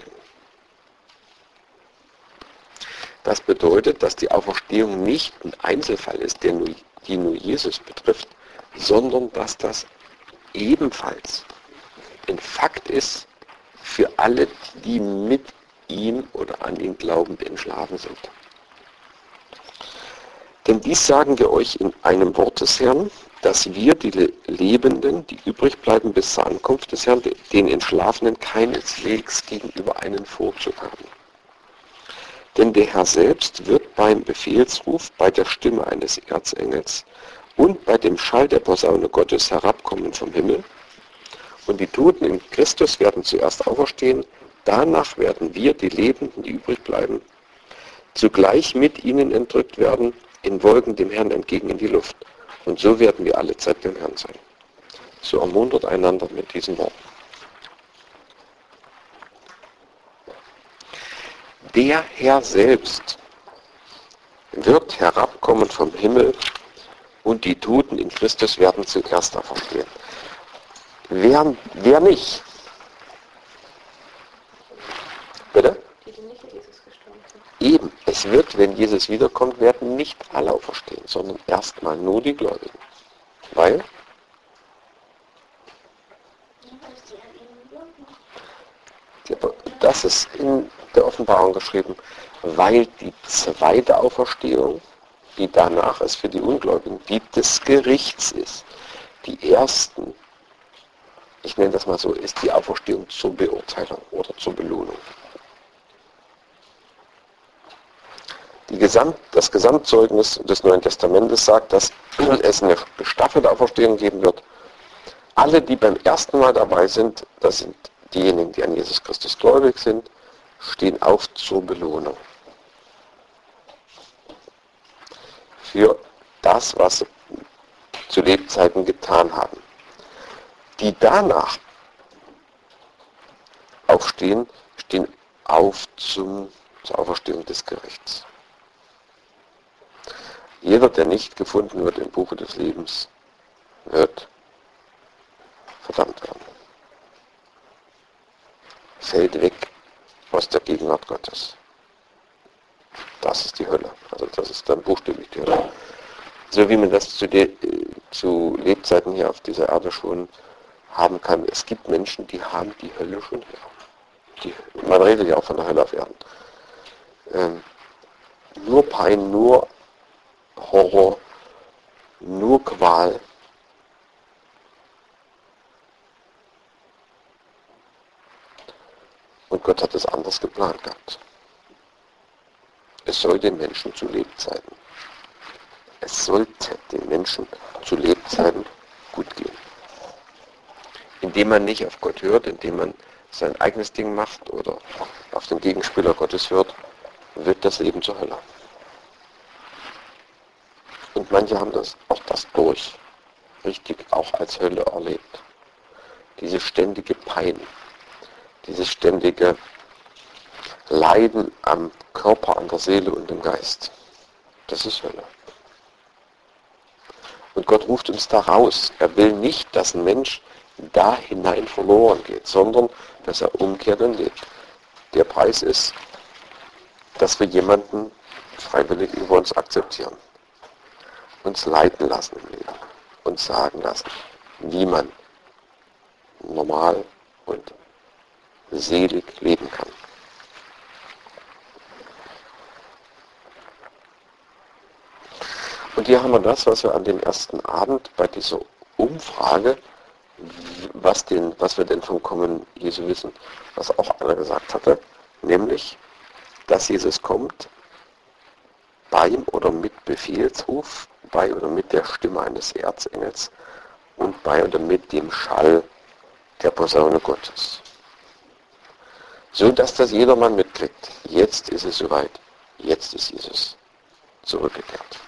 Das bedeutet, dass die Auferstehung nicht ein Einzelfall ist, der nur, die nur Jesus betrifft, sondern dass das ebenfalls ein Fakt ist für alle, die mit ihm oder an ihn glaubend entschlafen sind. Denn dies sagen wir euch in einem Wort des Herrn, dass wir, die Le- Lebenden, die übrig bleiben bis zur Ankunft des Herrn, den Entschlafenen keineswegs gegenüber einen Vorzug haben. Denn der Herr selbst wird beim Befehlsruf, bei der Stimme eines Erzengels und bei dem Schall der Posaune Gottes herabkommen vom Himmel. Und die Toten in Christus werden zuerst auferstehen, danach werden wir, die Lebenden, die übrig bleiben, zugleich mit ihnen entrückt werden, in Wolken dem Herrn entgegen in die Luft. Und so werden wir alle Zeit beim Herrn sein. So ermuntert einander mit diesen Worten. Der Herr selbst wird herabkommen vom Himmel und die Toten in Christus werden zuerst auferstehen. Wer, wer nicht? Bitte? Die, die nicht für Jesus gestorben sind. Eben, es wird, wenn Jesus wiederkommt, werden nicht alle auferstehen, sondern erstmal nur die Gläubigen. Weil? Das ist in der Offenbarung geschrieben, weil die zweite Auferstehung, die danach ist für die Ungläubigen, die des Gerichts ist. Die ersten, ich nenne das mal so, ist die Auferstehung zur Beurteilung oder zur Belohnung. Die Gesamt, das Gesamtzeugnis des Neuen Testamentes sagt, dass es eine gestaffelte Auferstehung geben wird. Alle, die beim ersten Mal dabei sind, das sind diejenigen, die an Jesus Christus gläubig sind, stehen auf zur Belohnung. Für das, was sie zu Lebzeiten getan haben. Die danach aufstehen, stehen auf zum, zur Auferstehung des Gerichts. Jeder, der nicht gefunden wird im Buche des Lebens, wird verdammt werden. Fällt weg aus der Gegenwart Gottes. Das ist die Hölle. Also das ist dann buchstäblich die Hölle. So wie man das zu, de, zu Lebzeiten hier auf dieser Erde schon haben kann. Es gibt Menschen, die haben die Hölle schon hier. Die, man redet ja auch von der Hölle auf Erden. Ähm, nur Pein, nur Horror, nur Qual. Und Gott hat es anders geplant gehabt. Es soll den Menschen zu Lebzeiten, es sollte den Menschen zu Lebzeiten gut gehen. Indem man nicht auf Gott hört, indem man sein eigenes Ding macht oder auf den Gegenspieler Gottes hört, wird das Leben zur Hölle. Und manche haben das auch das durch, richtig auch als Hölle erlebt. Diese ständige Pein, dieses ständige Leiden am Körper, an der Seele und im Geist. Das ist Hölle. Und Gott ruft uns da raus. Er will nicht, dass ein Mensch da hinein verloren geht, sondern dass er umkehrt und lebt. Der Preis ist, dass wir jemanden freiwillig über uns akzeptieren, uns leiten lassen im Leben, uns sagen lassen, wie man normal und selig leben kann. Und hier haben wir das, was wir an dem ersten Abend bei dieser Umfrage, was, den, was wir denn vom Kommen Jesu wissen, was auch einer gesagt hatte, nämlich, dass Jesus kommt beim oder mit Befehlsruf, bei oder mit der Stimme eines Erzengels und bei oder mit dem Schall der Posaune Gottes. So dass das jedermann mitkriegt. Jetzt ist es soweit. Jetzt ist Jesus zurückgekehrt.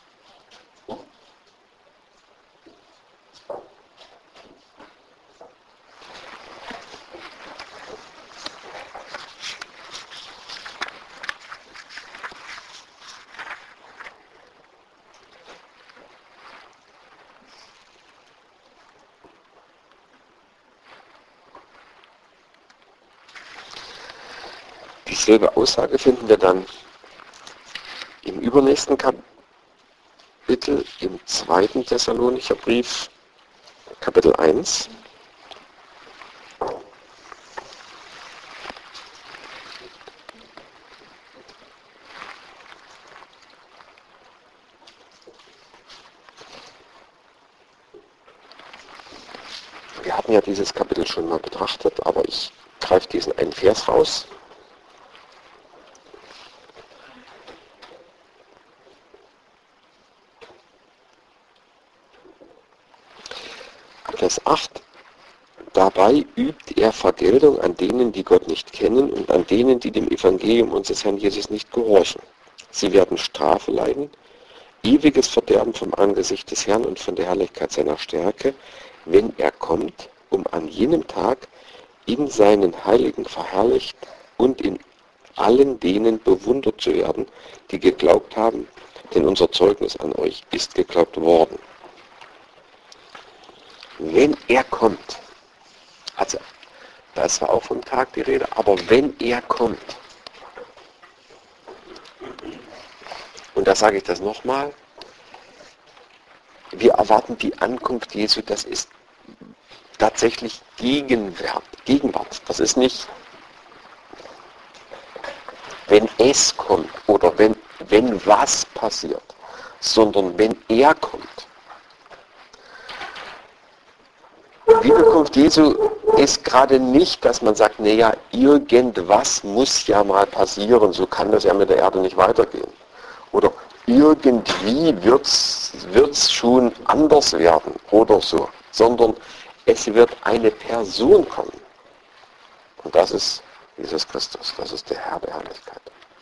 Dieselbe Aussage finden wir dann im übernächsten Kapitel, im zweiten Thessalonicher Brief, Kapitel eins. hatten ja dieses Kapitel schon mal betrachtet, aber ich greife diesen einen Vers raus. Vers acht. Dabei übt er Vergeltung an denen, die Gott nicht kennen und an denen, die dem Evangelium unseres Herrn Jesus nicht gehorchen. Sie werden Strafe leiden, ewiges Verderben vom Angesicht des Herrn und von der Herrlichkeit seiner Stärke, wenn er kommt, um an jenem Tag in seinen Heiligen verherrlicht und in allen denen bewundert zu werden, die geglaubt haben, denn unser Zeugnis an euch ist geglaubt worden. Wenn er kommt, also da ist zwar auch vom Tag die Rede, aber wenn er kommt, und da sage ich das nochmal, wir erwarten die Ankunft Jesu, das ist tatsächlich Gegenwart. Gegenwart. Das ist nicht, wenn es kommt oder wenn, wenn was passiert, sondern wenn er kommt. Die Wiederkunft Jesu ist gerade nicht, dass man sagt, naja, irgendwas muss ja mal passieren, so kann das ja mit der Erde nicht weitergehen. Oder irgendwie wird es schon anders werden oder so, sondern es wird eine Person kommen. Und das ist Jesus Christus, das ist der Herr der Herrlichkeit.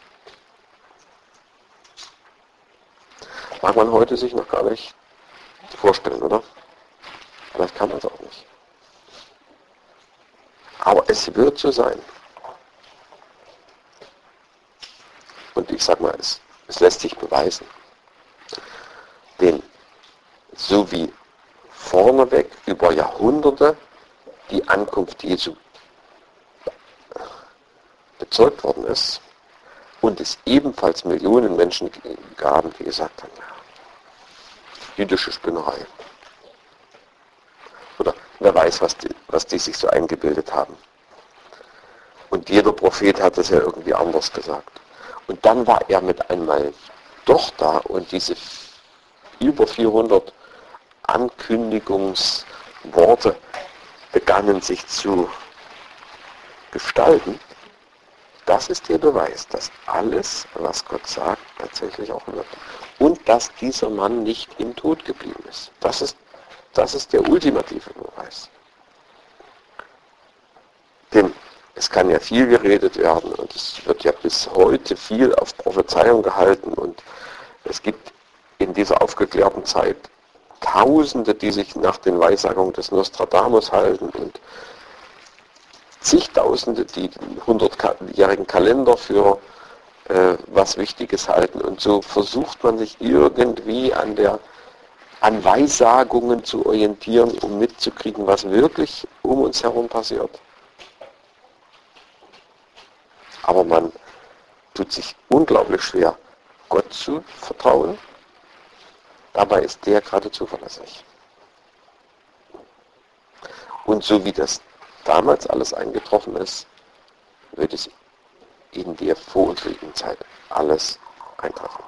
Mag man heute sich noch gar nicht vorstellen, oder? Vielleicht kann man es auch nicht. Aber es wird so sein. Und ich sag mal, es, es lässt sich beweisen. Denn so wie vorneweg über Jahrhunderte die Ankunft Jesu bezeugt worden ist und es ebenfalls Millionen Menschen gaben, die gesagt haben, ja, jüdische Spinnerei. Oder wer weiß, was die, was die sich so eingebildet haben. Und jeder Prophet hat es ja irgendwie anders gesagt. Und dann war er mit einmal doch da und diese über vierhundert Ankündigungsworte begannen sich zu gestalten. Das ist der Beweis, dass alles, was Gott sagt, tatsächlich auch wird. Und dass dieser Mann nicht im Tod geblieben ist. Das ist, das ist der ultimative Beweis. Denn es kann ja viel geredet werden und es wird ja bis heute viel auf Prophezeiung gehalten und es gibt in dieser aufgeklärten Zeit Tausende, die sich nach den Weissagungen des Nostradamus halten und zigtausende, die den hundertjährigen Kalender für äh, was Wichtiges halten. Und so versucht man sich irgendwie an der an Weissagungen zu orientieren, um mitzukriegen, was wirklich um uns herum passiert. Aber man tut sich unglaublich schwer, Gott zu vertrauen. Dabei ist der gerade zuverlässig. Und so wie das damals alles eingetroffen ist, wird es in der vor uns liegenden Zeit alles eintreffen.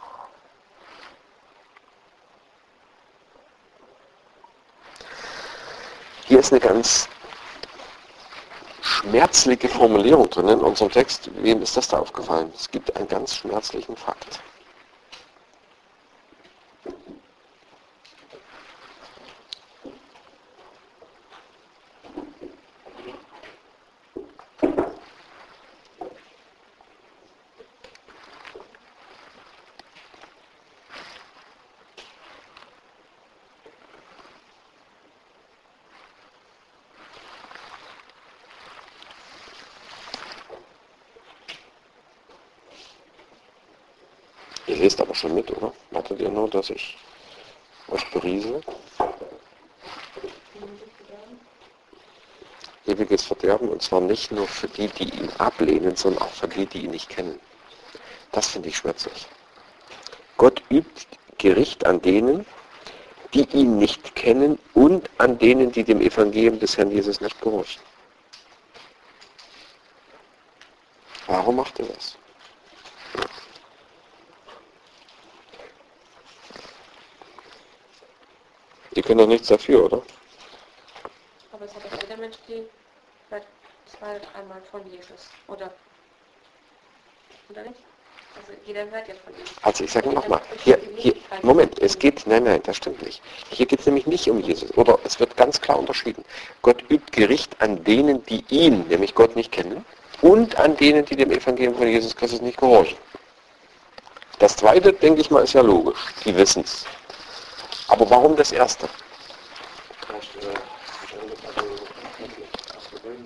Hier ist eine ganz schmerzliche Formulierung drin in unserem Text. Wem ist das da aufgefallen? Es gibt einen ganz schmerzlichen Fakt. Ihr lest aber schon mit, oder? Wartet ihr nur, dass ich euch beriese? Ewiges Verderben, und zwar nicht nur für die, die ihn ablehnen, sondern auch für die, die ihn nicht kennen. Das finde ich schmerzlich. Gott übt Gericht an denen, die ihn nicht kennen und an denen, die dem Evangelium des Herrn Jesus nicht gehorchen. Warum macht er das? Die können doch nichts dafür, oder? Aber Aber es hat doch jeder Mensch die vielleicht zwei, dreimal von Jesus, oder? Oder nicht? Also jeder hört ja von ihm. Also ich sage nochmal, hier, hier, Moment, es geht, nein, nein, das stimmt nicht. Hier geht es nämlich nicht um Jesus, oder es wird ganz klar unterschieden. Gott übt Gericht an denen, die ihn, nämlich Gott, nicht kennen, und an denen, die dem Evangelium von Jesus Christus nicht gehorchen. Das zweite, denke ich mal, ist ja logisch, die wissen es. Aber warum das erste? Vielleicht, äh, also, erste Römer,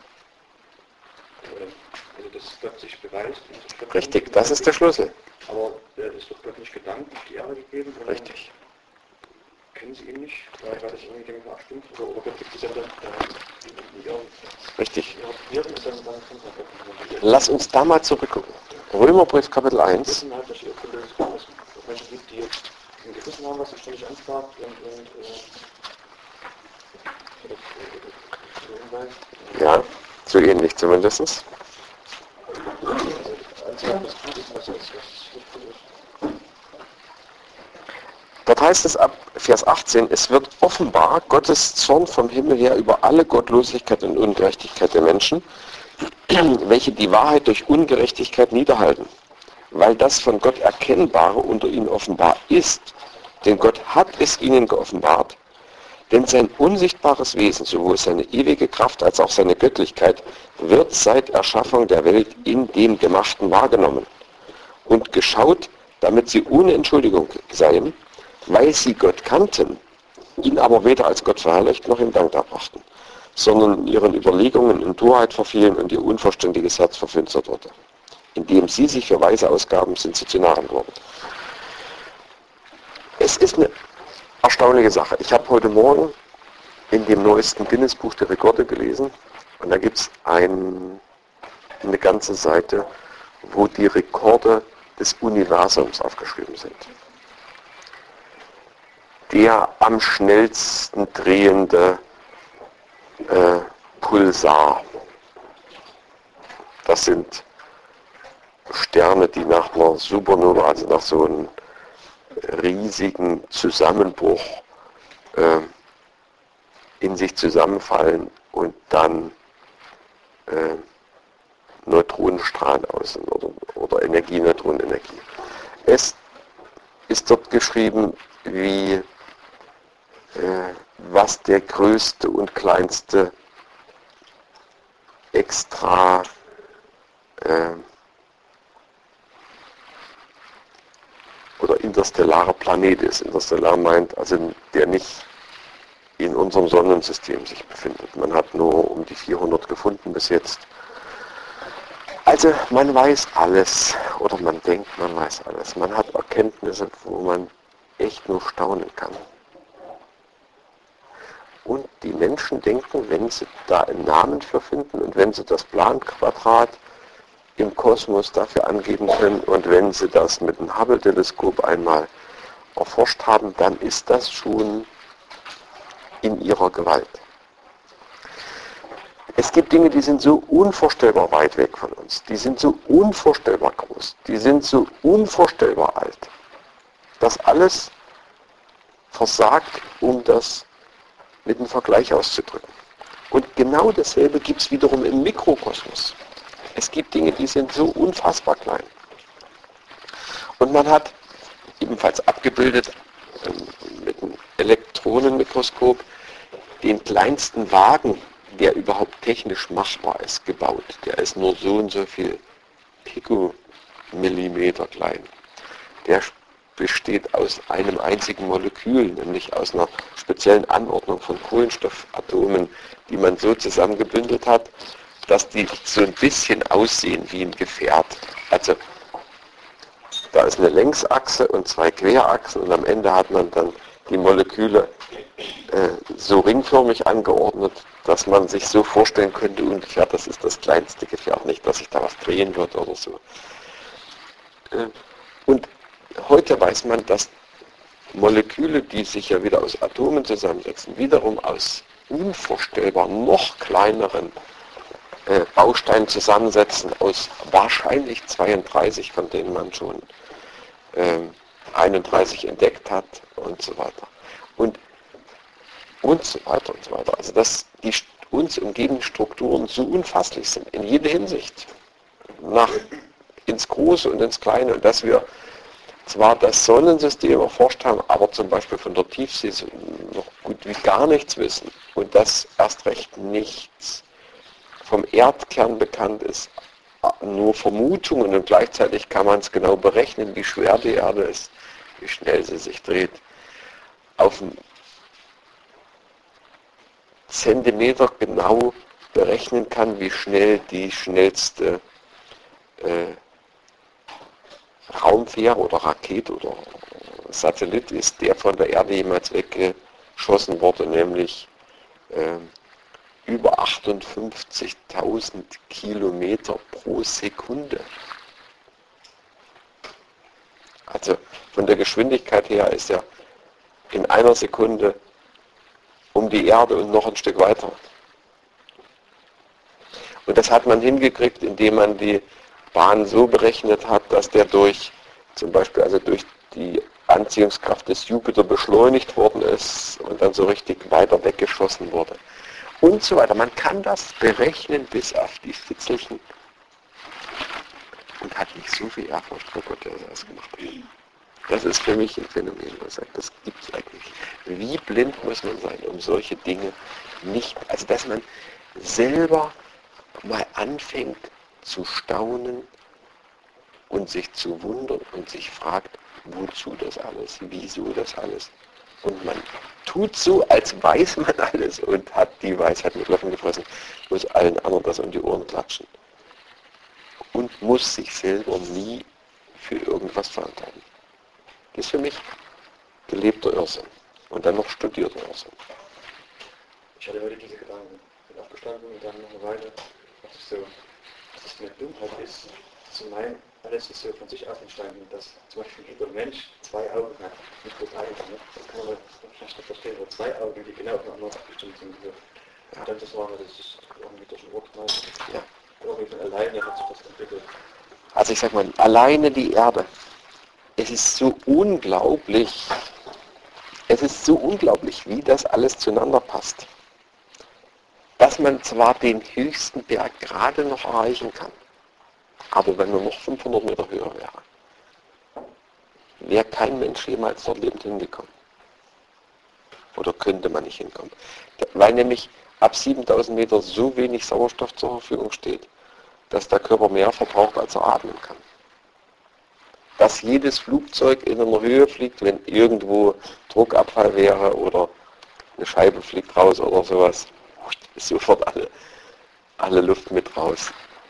äh, also dass Gott sich beweist. Und Gott Richtig, das ist der Schlüssel. Aber äh, ist doch Gott nicht gedanklich die Ehre gegeben? Oder Richtig. kennen Sie ihn nicht, weil, weil das irgendwie dem abstimmt? Oder, oder Gott gibt es ja dann äh, in ihren, Richtig. in ihren Papieren und dann, dann kommt er Gott nicht. Lass uns da mal zurückgucken. Römerbrief Kapitel Wir eins. wissen halt, dass es Menschen gibt, die ein Gewissen haben, was sich ständig anfragt und, und äh, Ja, so ähnlich zumindest. also, also das gut ist, was jetzt nicht gut ist. Dort heißt es ab Vers achtzehn, es wird offenbar Gottes Zorn vom Himmel her über alle Gottlosigkeit und Ungerechtigkeit der Menschen, welche die Wahrheit durch Ungerechtigkeit niederhalten, weil das von Gott Erkennbare unter ihnen offenbar ist, denn Gott hat es ihnen geoffenbart, denn sein unsichtbares Wesen, sowohl seine ewige Kraft als auch seine Göttlichkeit, wird seit Erschaffung der Welt in dem Gemachten wahrgenommen und geschaut, damit sie ohne Entschuldigung seien, weil sie Gott kannten, ihn aber weder als Gott verherrlicht noch ihm Dank darbrachten, sondern in ihren Überlegungen in Torheit verfielen und ihr unverständiges Herz verfinstert wurde. Indem sie sich für Weise ausgaben, sind sie zu Narren geworden. Es ist eine erstaunliche Sache. Ich habe heute Morgen in dem neuesten Guinness-Buch der Rekorde gelesen und da gibt es ein, eine ganze Seite, wo die Rekorde des Universums aufgeschrieben sind. Der am schnellsten drehende äh, Pulsar. Das sind Sterne, die nach einer Supernova, also nach so einem riesigen Zusammenbruch äh, in sich zusammenfallen und dann äh, Neutronenstrahlen aussehen oder, oder Energie, Neutronenenergie. Es ist dort geschrieben, wie äh, was der größte und kleinste extra äh, oder interstellare Planet ist. Interstellar meint, also der nicht in unserem Sonnensystem sich befindet. Man hat nur um die vierhundert gefunden bis jetzt. Also man weiß alles, oder man denkt, man weiß alles. Man hat Erkenntnisse, wo man echt nur staunen kann. Und die Menschen denken, wenn sie da einen Namen für finden und wenn sie das Planck-Quadrat im Kosmos dafür angeben können und wenn sie das mit dem Hubble-Teleskop einmal erforscht haben, dann ist das schon in ihrer Gewalt. Es gibt Dinge, die sind so unvorstellbar weit weg von uns. Die sind so unvorstellbar groß. Die sind so unvorstellbar alt. Das alles versagt, um das mit einem Vergleich auszudrücken. Und genau dasselbe gibt es wiederum im Mikrokosmos. Es gibt Dinge, die sind so unfassbar klein. Und man hat ebenfalls abgebildet ähm, mit einem Elektronenmikroskop den kleinsten Wagen, der überhaupt technisch machbar ist, gebaut. Der ist nur so und so viel Pikomillimeter klein. Der besteht aus einem einzigen Molekül, nämlich aus einer speziellen Anordnung von Kohlenstoffatomen, die man so zusammengebündelt hat, dass die so ein bisschen aussehen wie ein Gefährt. Also da ist eine Längsachse und zwei Querachsen und am Ende hat man dann die Moleküle äh, so ringförmig angeordnet, dass man sich so vorstellen könnte, ungefähr, das ist das kleinste Gefährt, nicht, dass sich da was drehen wird oder so. Äh, und heute weiß man, dass Moleküle, die sich ja wieder aus Atomen zusammensetzen, wiederum aus unvorstellbar noch kleineren äh, Bausteinen zusammensetzen, aus wahrscheinlich zweiunddreißig, von denen man schon äh, einunddreißig entdeckt hat und so weiter. Und und so weiter und so weiter. Also dass die uns umgebenden Strukturen so unfasslich sind, in jeder Hinsicht, nach ins Große und ins Kleine, und dass wir zwar das Sonnensystem erforscht haben, aber zum Beispiel von der Tiefsee so noch gut wie gar nichts wissen und dass erst recht nichts vom Erdkern bekannt ist, nur Vermutungen, und gleichzeitig kann man es genau berechnen, wie schwer die Erde ist, wie schnell sie sich dreht. Auf einen Zentimeter genau berechnen kann, wie schnell die schnellste äh, Raumfähre oder Rakete oder Satellit ist, der von der Erde jemals weggeschossen wurde, nämlich äh, über achtundfünfzigtausend Kilometer pro Sekunde. Also von der Geschwindigkeit her ist er in einer Sekunde um die Erde und noch ein Stück weiter. Und das hat man hingekriegt, indem man die Bahn so berechnet hat, dass der durch zum Beispiel also durch die Anziehungskraft des Jupiter beschleunigt worden ist und dann so richtig weiter weggeschossen wurde. Und so weiter. Man kann das berechnen bis auf die Fitzelchen und hat nicht so viel Ehrfurcht vor Gott, der das gemacht hat. Das ist für mich ein Phänomen, wo ich sage, das gibt es eigentlich. Wie blind muss man sein, um solche Dinge nicht, also dass man selber mal anfängt zu staunen und sich zu wundern und sich fragt, wozu das alles, wieso das alles. Und man tut so, als weiß man alles und hat die Weisheit mit Löffeln gefressen, muss allen anderen das um die Ohren klatschen. Und muss sich selber nie für irgendwas verantworten. Das ist für mich gelebter Irrsinn. Und dann noch studierter Irrsinn. Ich hatte heute diese Gedanken. Bin aufgestanden und dann noch eine Weile dachte ich so, dass es eine Dummheit ist, zu meinen, alles ist so von sich aus entstanden, dass zum Beispiel jeder Mensch zwei Augen hat, nicht bloß eins. Ne? Das kann man vielleicht nicht verstehen, aber zwei Augen, die genau aufeinander abgestimmt sind. So. Ja. Und dann das war, das ist irgendwie durch den Urknall. Ja. Irgendwie von alleine hat sich das entwickelt. Also ich sag mal, alleine die Erde. Es ist so unglaublich, es ist so unglaublich, wie das alles zueinander passt. Dass man zwar den höchsten Berg gerade noch erreichen kann, aber wenn man noch fünfhundert Meter höher wäre, wäre kein Mensch jemals dort lebend hingekommen. Oder könnte man nicht hinkommen. Weil nämlich ab siebentausend Meter so wenig Sauerstoff zur Verfügung steht, dass der Körper mehr verbraucht, als er atmen kann. Dass jedes Flugzeug in einer Höhe fliegt, wenn irgendwo Druckabfall wäre oder eine Scheibe fliegt raus oder sowas, ist sofort alle, alle Luft mit raus.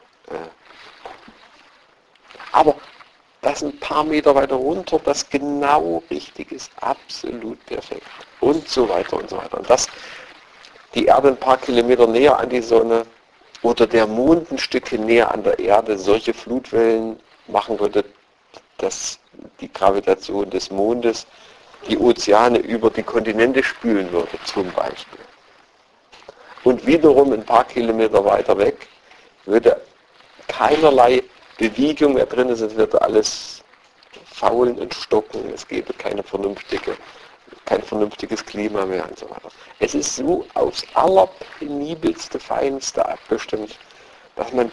Aber das ein paar Meter weiter runter, das genau richtig ist, absolut perfekt. Und so weiter und so weiter. Und dass die Erde ein paar Kilometer näher an die Sonne oder der Mond ein Stückchen näher an der Erde solche Flutwellen machen würde, dass die Gravitation des Mondes die Ozeane über die Kontinente spülen würde, zum Beispiel. Und wiederum ein paar Kilometer weiter weg würde keinerlei Bewegung mehr drin ist, es würde alles faulen und stocken, es gäbe keine vernünftige, kein vernünftiges Klima mehr und so weiter. Es ist so aufs allerpenibelste, feinste abgestimmt, dass man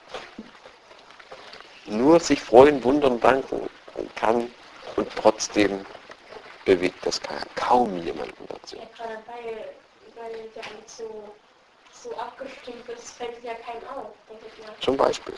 nur sich freuen, wundern, danken kann und trotzdem bewegt das kaum jemanden dazu. Ja, gerade weil, weil der alles so, so abgestimmt ist, fällt ja keinem auf, denke ich mal. Zum Beispiel.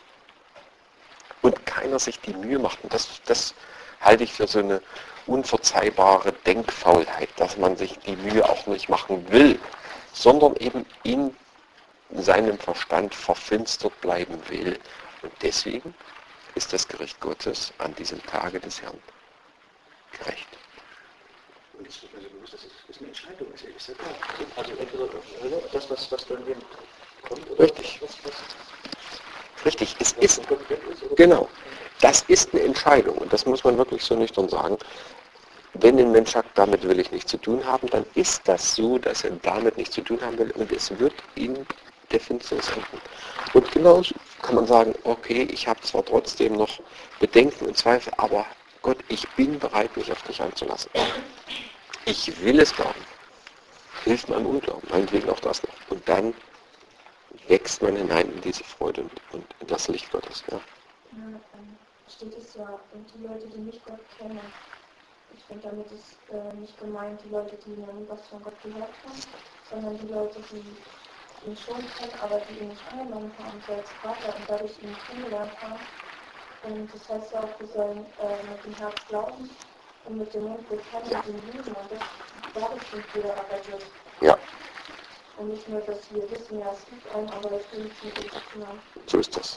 Und keiner sich die Mühe macht. Und das, das halte ich für so eine unverzeihbare Denkfaulheit, dass man sich die Mühe auch nicht machen will, sondern eben in seinem Verstand verfinstert bleiben will. Und deswegen ist das Gericht Gottes an diesem Tage des Herrn gerecht. Und das wird mir so bewusst, dass es eine Entscheidung ist, ehrlich gesagt. Also entweder das, was, was dann eben kommt, oder Richtig. Was, was, Richtig, es ist, genau, das ist eine Entscheidung und das muss man wirklich so nüchtern sagen. Wenn ein Mensch sagt, damit will ich nichts zu tun haben, dann ist das so, dass er damit nichts zu tun haben will und es wird in der Finsternis enden. Und genauso kann man sagen, okay, ich habe zwar trotzdem noch Bedenken und Zweifel, aber Gott, ich bin bereit, mich auf dich einzulassen. Ich will es glauben. hilft meinem Unglauben, meinetwegen auch das noch. Und dann wächst man hinein in diese Freude und, und in das Licht Gottes. Ja. Ja, ähm, steht es ja, und die Leute, die nicht Gott kennen. Ich finde, damit ist äh, nicht gemeint die Leute, die noch nie was von Gott gehört haben, sondern die Leute, die ihn schon kennen, aber die ihn nicht angenommen haben, so als Vater und dadurch ihn kennengelernt haben. Und das heißt ja auch, wir sollen äh, mit dem Herz glauben und mit dem Mund bekennen Ja. und ihn lieben. Und das, dadurch sind wir errettet. Ja, Und nicht nur, dass wir wissen, ja, es gibt einen, aber es will nichts mit ihm zu tun haben. so ist das.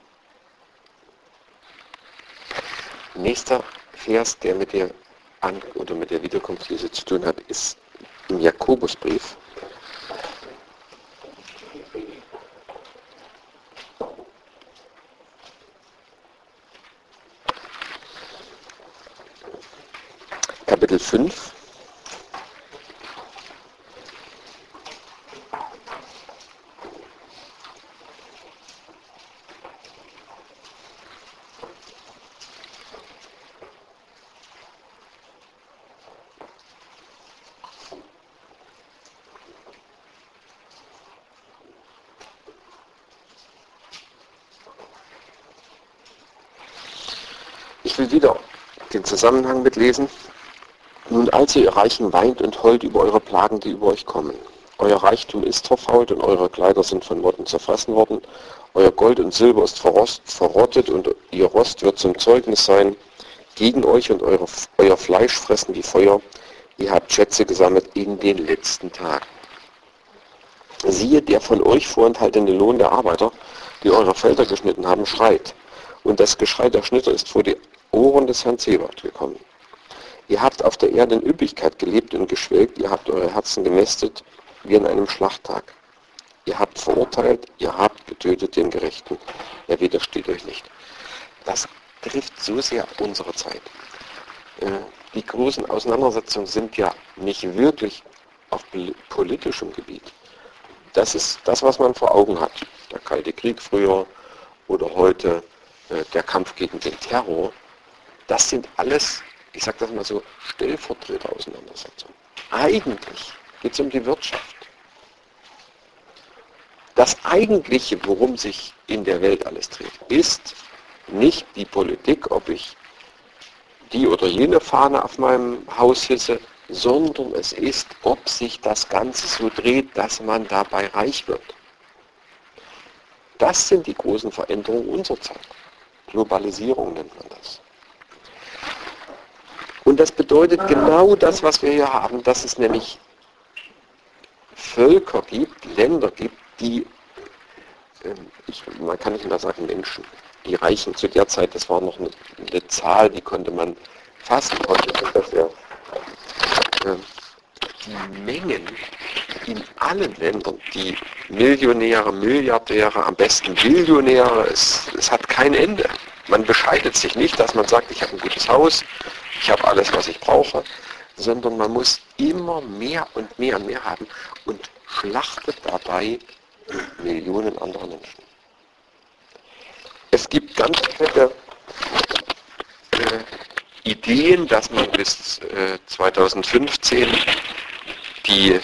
Nächster Vers, der mit der An- oder mit der Wiederkunft Jesu zu tun hat, ist im Jakobusbrief. Kapitel fünf. Ich will wieder den Zusammenhang mitlesen. Nun also, ihr Reichen, weint und heult über eure Plagen, die über euch kommen. Euer Reichtum ist verfault und eure Kleider sind von Motten zerfressen worden. Euer Gold und Silber ist verrost, verrottet und ihr Rost wird zum Zeugnis sein gegen euch und eure, euer Fleisch fressen wie Feuer. Ihr habt Schätze gesammelt in den letzten Tagen. Siehe, der von euch vorenthaltene Lohn der Arbeiter, die eure Felder geschnitten haben, schreit. Und das Geschrei der Schnitter ist vor die Ohren des Herrn Zebaoth gekommen. Ihr habt auf der Erde in Üppigkeit gelebt und geschwelgt, ihr habt eure Herzen gemästet wie an einem Schlachttag. Ihr habt verurteilt, ihr habt getötet den Gerechten, er widersteht euch nicht. Das trifft so sehr unsere Zeit. Die großen Auseinandersetzungen sind ja nicht wirklich auf politischem Gebiet. Das ist das, was man vor Augen hat. Der Kalte Krieg früher oder heute der Kampf gegen den Terror. Das sind alles, ich sage das mal so, Stellvertreter-Auseinandersetzungen. Eigentlich geht es um die Wirtschaft. Das Eigentliche, worum sich in der Welt alles dreht, ist nicht die Politik, ob ich die oder jene Fahne auf meinem Haus hisse, sondern es ist, ob sich das Ganze so dreht, dass man dabei reich wird. Das sind die großen Veränderungen unserer Zeit. Globalisierung nennt man das. Und das bedeutet genau das, was wir hier haben, dass es nämlich Völker gibt, Länder gibt, die, ich, man kann nicht mehr sagen Menschen, die Reichen zu der Zeit, das war noch eine, eine Zahl, die konnte man fassen, heute sind das ja äh, die Mengen in allen Ländern, die Millionäre, Milliardäre, am besten Billionäre, es, es hat kein Ende. Man bescheidet sich nicht, dass man sagt, ich habe ein gutes Haus, ich habe alles, was ich brauche, sondern man muss immer mehr und mehr und mehr haben und schlachtet dabei Millionen anderer Menschen. Es gibt ganz fette äh, Ideen, dass man bis äh, zweitausendfünfzehn die,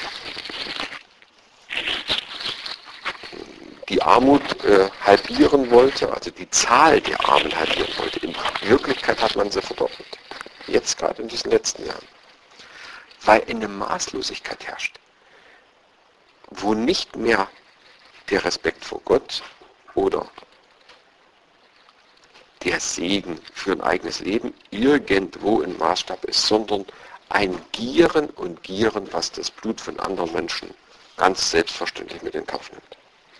die Armut äh, halbieren wollte, also die Zahl der Armen halbieren wollte. In Wirklichkeit hat man sie verdoppelt. Jetzt gerade in diesen letzten Jahren. Weil eine Maßlosigkeit herrscht, wo nicht mehr der Respekt vor Gott oder der Segen für ein eigenes Leben irgendwo ein Maßstab ist, sondern ein Gieren und Gieren, was das Blut von anderen Menschen ganz selbstverständlich mit in Kauf nimmt.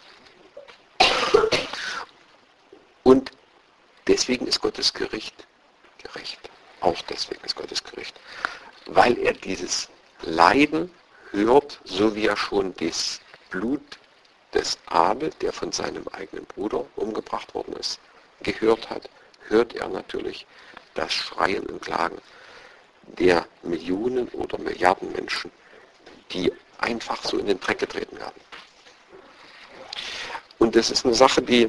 Und deswegen ist Gottes Gericht gerecht. Auch deswegen ist Gottes Gericht. Weil er dieses Leiden hört, so wie er schon das Blut des Abel, der von seinem eigenen Bruder umgebracht worden ist, gehört hat, hört er natürlich das Schreien und Klagen der Millionen oder Milliarden Menschen, die einfach so in den Dreck getreten werden. Und das ist eine Sache, die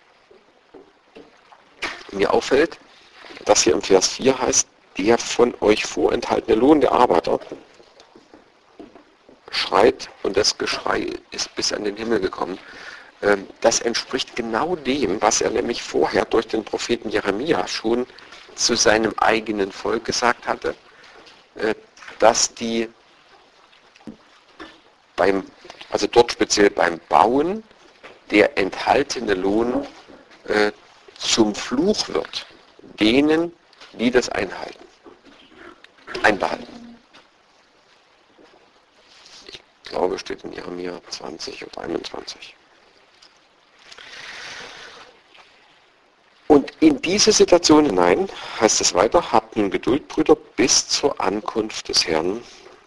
mir auffällt, dass hier im Vers vier heißt, der von euch vorenthaltene Lohn der Arbeiter geschreit und das Geschrei ist bis an den Himmel gekommen. Das entspricht genau dem, was er nämlich vorher durch den Propheten Jeremia schon zu seinem eigenen Volk gesagt hatte, dass die beim, also dort speziell beim Bauen, der enthaltene Lohn äh, zum Fluch wird, denen, die das einhalten, einbehalten. Ich glaube, steht in Jeremia zwanzig oder einundzwanzig. Und in diese Situation hinein, heißt es weiter, habt nun Geduld, Brüder, bis zur Ankunft des Herrn.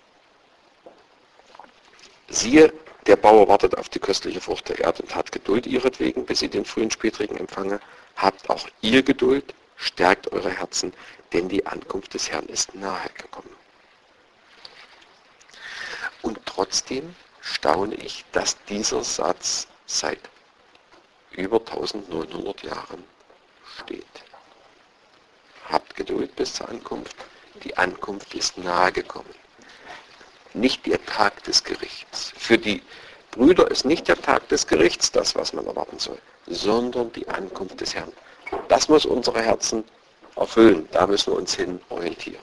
Siehe, der Bauer wartet auf die köstliche Frucht der Erde und hat Geduld ihretwegen, bis sie den frühen Spätregen empfange. Habt auch ihr Geduld, stärkt eure Herzen, denn die Ankunft des Herrn ist nahe gekommen. Und trotzdem staune ich, dass dieser Satz seit über neunzehnhundert Jahren steht. Habt Geduld bis zur Ankunft. Die Ankunft ist nahe gekommen. Nicht der Tag des Gerichts. Für die Brüder ist nicht der Tag des Gerichts das, was man erwarten soll, sondern die Ankunft des Herrn. Das muss unsere Herzen erfüllen. Da müssen wir uns hin orientieren.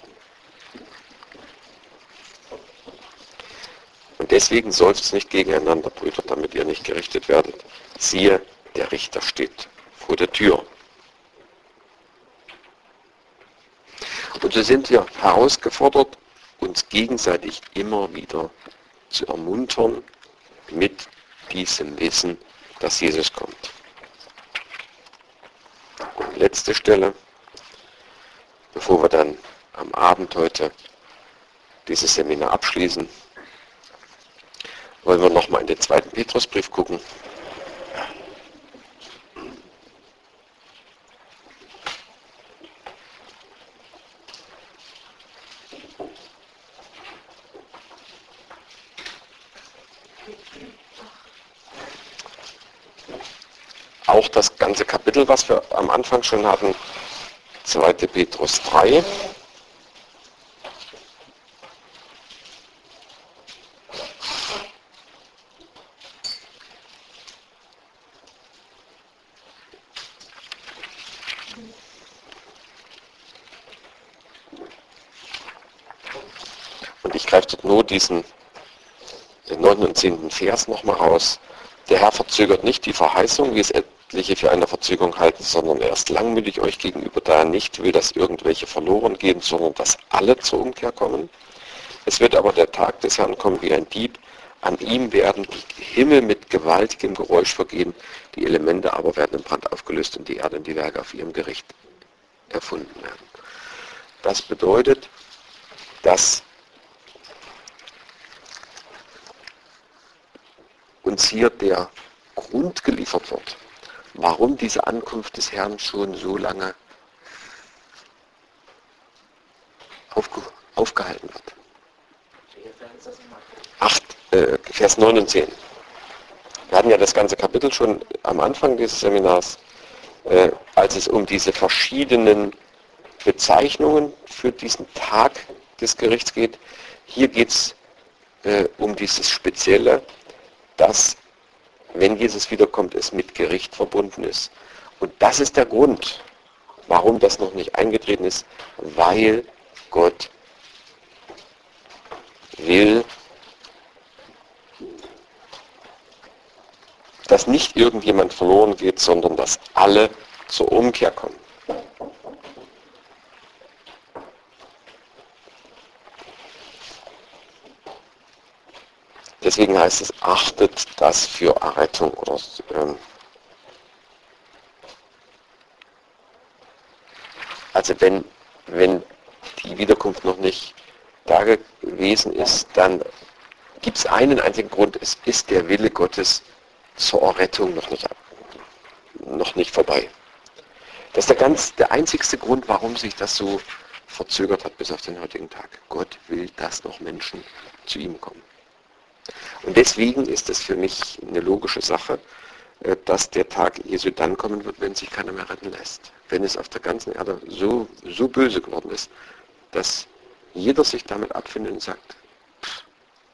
Und deswegen seufzt nicht gegeneinander, Brüder, damit ihr nicht gerichtet werdet. Siehe, der Richter steht vor der Tür. Und so sind wir herausgefordert, uns gegenseitig immer wieder zu ermuntern mit diesem Wissen, dass Jesus kommt. Und letzte Stelle, bevor wir dann am Abend heute dieses Seminar abschließen, wollen wir nochmal in den zweiten Petrusbrief gucken. Auch das ganze Kapitel, was wir am Anfang schon hatten, zweiter Petrus drei. Und ich greife dort nur diesen neunten und zehnten Vers nochmal raus. Der Herr verzögert nicht die Verheißung, wie es etliche für eine Verzögerung halten, sondern er ist langmütig euch gegenüber, da er nicht will, dass irgendwelche verloren gehen, sondern dass alle zur Umkehr kommen. Es wird aber der Tag des Herrn kommen wie ein Dieb. An ihm werden die Himmel mit gewaltigem Geräusch vergehen, die Elemente aber werden im Brand aufgelöst und die Erde und die Werke auf ihrem Gericht erfunden werden. Das bedeutet, dass uns hier der Grund geliefert wird, warum diese Ankunft des Herrn schon so lange aufge, aufgehalten wird. acht, äh, Vers neun und zehn. Wir hatten ja das ganze Kapitel schon am Anfang dieses Seminars, äh, als es um diese verschiedenen Bezeichnungen für diesen Tag des Gerichts geht. Hier geht es äh, um dieses Spezielle, dass, wenn Jesus wiederkommt, es mit Gericht verbunden ist. Und das ist der Grund, warum das noch nicht eingetreten ist, weil Gott will, dass nicht irgendjemand verloren geht, sondern dass alle zur Umkehr kommen. Deswegen heißt es, achtet das für Errettung. Oder, ähm, also wenn, wenn die Wiederkunft noch nicht da gewesen ist, dann gibt es einen einzigen Grund, es ist der Wille Gottes zur Errettung noch nicht, noch nicht vorbei. Das ist der, ganz, der einzigste Grund, warum sich das so verzögert hat bis auf den heutigen Tag. Gott will, dass noch Menschen zu ihm kommen. Und deswegen ist es für mich eine logische Sache, dass der Tag Jesu dann kommen wird, wenn sich keiner mehr retten lässt. Wenn es auf der ganzen Erde so, so böse geworden ist, dass jeder sich damit abfindet und sagt, pff,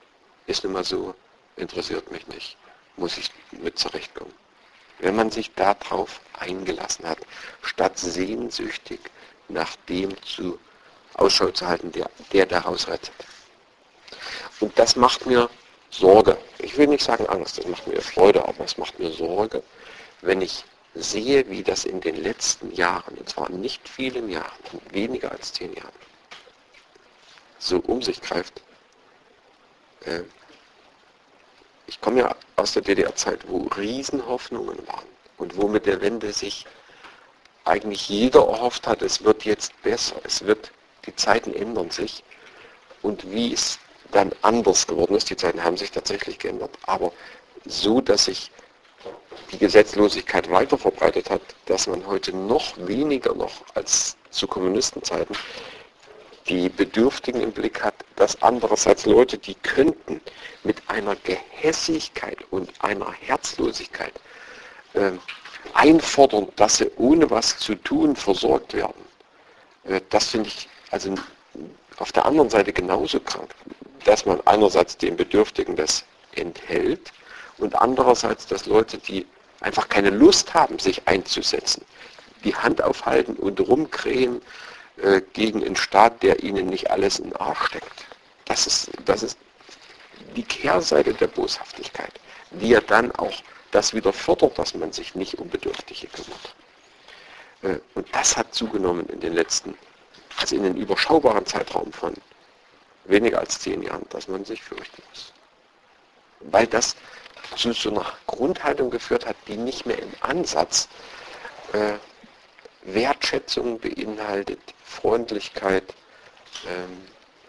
ist nun mal so, interessiert mich nicht, muss ich mit zurechtkommen. Wenn man sich darauf eingelassen hat, statt sehnsüchtig nach dem zu Ausschau zu halten, der, der daraus rettet. Und das macht mir Sorge. Ich will nicht sagen Angst, das macht mir Freude, aber es macht mir Sorge, wenn ich sehe, wie das in den letzten Jahren, und zwar in nicht vielen Jahren, weniger als zehn Jahren, so um sich greift. Äh, ich komme ja aus der D D R-Zeit, wo Riesenhoffnungen waren und wo mit der Wende sich eigentlich jeder erhofft hat, es wird jetzt besser, es wird, die Zeiten ändern sich. Und wie es dann anders geworden ist, die Zeiten haben sich tatsächlich geändert, aber so, dass sich die Gesetzlosigkeit weiter verbreitet hat, dass man heute noch weniger noch als zu Kommunistenzeiten die Bedürftigen im Blick hat, dass andererseits Leute, die könnten mit einer Gehässigkeit und einer Herzlosigkeit äh, einfordern, dass sie ohne was zu tun versorgt werden. Äh, das finde ich also auf der anderen Seite genauso krank, dass man einerseits den Bedürftigen das enthält und andererseits, dass Leute, die einfach keine Lust haben, sich einzusetzen, die Hand aufhalten und rumkrähen äh, gegen einen Staat, der ihnen nicht alles in den Arsch steckt. Das ist, das ist die Kehrseite der Boshaftigkeit, die ja dann auch das wieder fördert, dass man sich nicht um Bedürftige kümmert. Äh, und das hat zugenommen in den letzten, also in den überschaubaren Zeitraum von weniger als zehn Jahren, dass man sich fürchten muss. Weil das zu so einer Grundhaltung geführt hat, die nicht mehr im Ansatz äh, Wertschätzung beinhaltet, Freundlichkeit, ähm,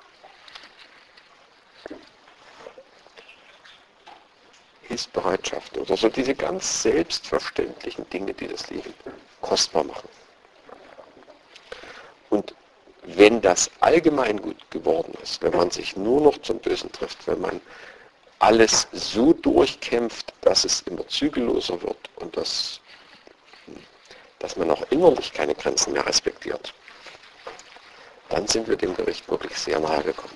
Hilfsbereitschaft oder so diese ganz selbstverständlichen Dinge, die das Leben kostbar machen. Und wenn das allgemein gut geworden ist, wenn man sich nur noch zum Bösen trifft, wenn man alles so durchkämpft, dass es immer zügelloser wird und dass, dass man auch innerlich keine Grenzen mehr respektiert, dann sind wir dem Gericht wirklich sehr nahe gekommen.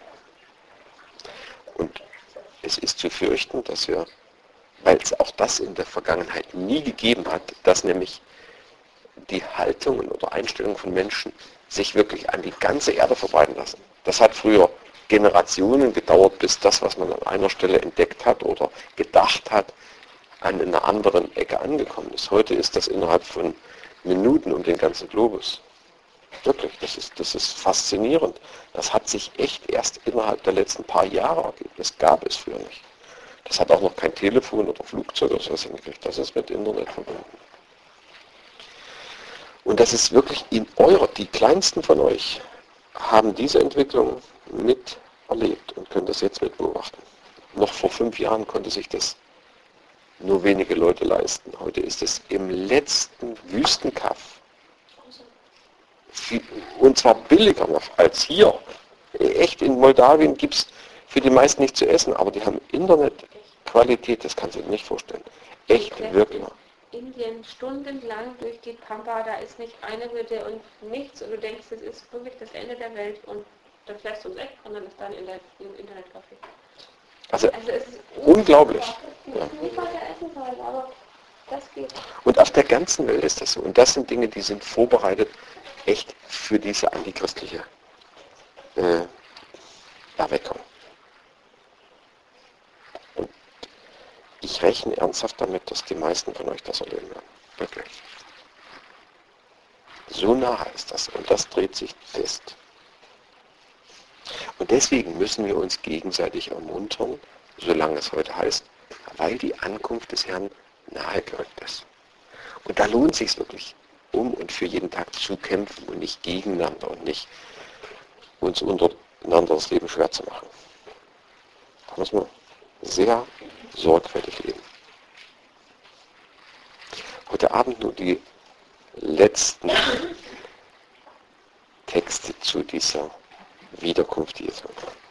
Und es ist zu fürchten, dass wir, weil es auch das in der Vergangenheit nie gegeben hat, dass nämlich die Haltungen oder Einstellungen von Menschen sich wirklich an die ganze Erde verbreiten lassen. Das hat früher Generationen gedauert, bis das, was man an einer Stelle entdeckt hat oder gedacht hat, an einer anderen Ecke angekommen ist. Heute ist das innerhalb von Minuten um den ganzen Globus. Wirklich, das ist, das ist faszinierend. Das hat sich echt erst innerhalb der letzten paar Jahre ergeben. Das gab es früher nicht. Das hat auch noch kein Telefon oder Flugzeug oder sowas hingekriegt. Das ist mit Internet verbunden. Und das ist wirklich in eurer, die kleinsten von euch haben diese Entwicklung miterlebt und können das jetzt mit beobachten. Noch vor fünf Jahren konnte sich das nur wenige Leute leisten. Heute ist es im letzten Wüstenkaff. Und zwar billiger noch als hier. Echt, in Moldawien gibt es für die meisten nicht zu essen, aber die haben Internetqualität, das kannst du dir nicht vorstellen. Echt, wirklich. Indien stundenlang durch die Pampa, da ist nicht eine Hütte und nichts und du denkst, das ist wirklich das Ende der Welt und dann fährst du ums Eck und dann ist dann in der, im Internetcafé. Also, also es ist unglaublich. Ja. Nicht mal der Essen, aber das geht. Und auf der ganzen Welt ist das so. Und das sind Dinge, die sind vorbereitet echt für diese antichristliche äh, Erweckung. Und ich rechne ernsthaft damit, dass die meisten von euch das erleben werden. Wirklich. So nahe ist das und das dreht sich fest. Und deswegen müssen wir uns gegenseitig ermuntern, solange es heute heißt, weil die Ankunft des Herrn nahe gerückt ist. Und da lohnt es sich wirklich, um und für jeden Tag zu kämpfen und nicht gegeneinander und nicht uns untereinander das Leben schwer zu machen. Da muss man sehr sorgfältig leben. Heute Abend nur die letzten Texte zu dieser Wiederkunft Jesu.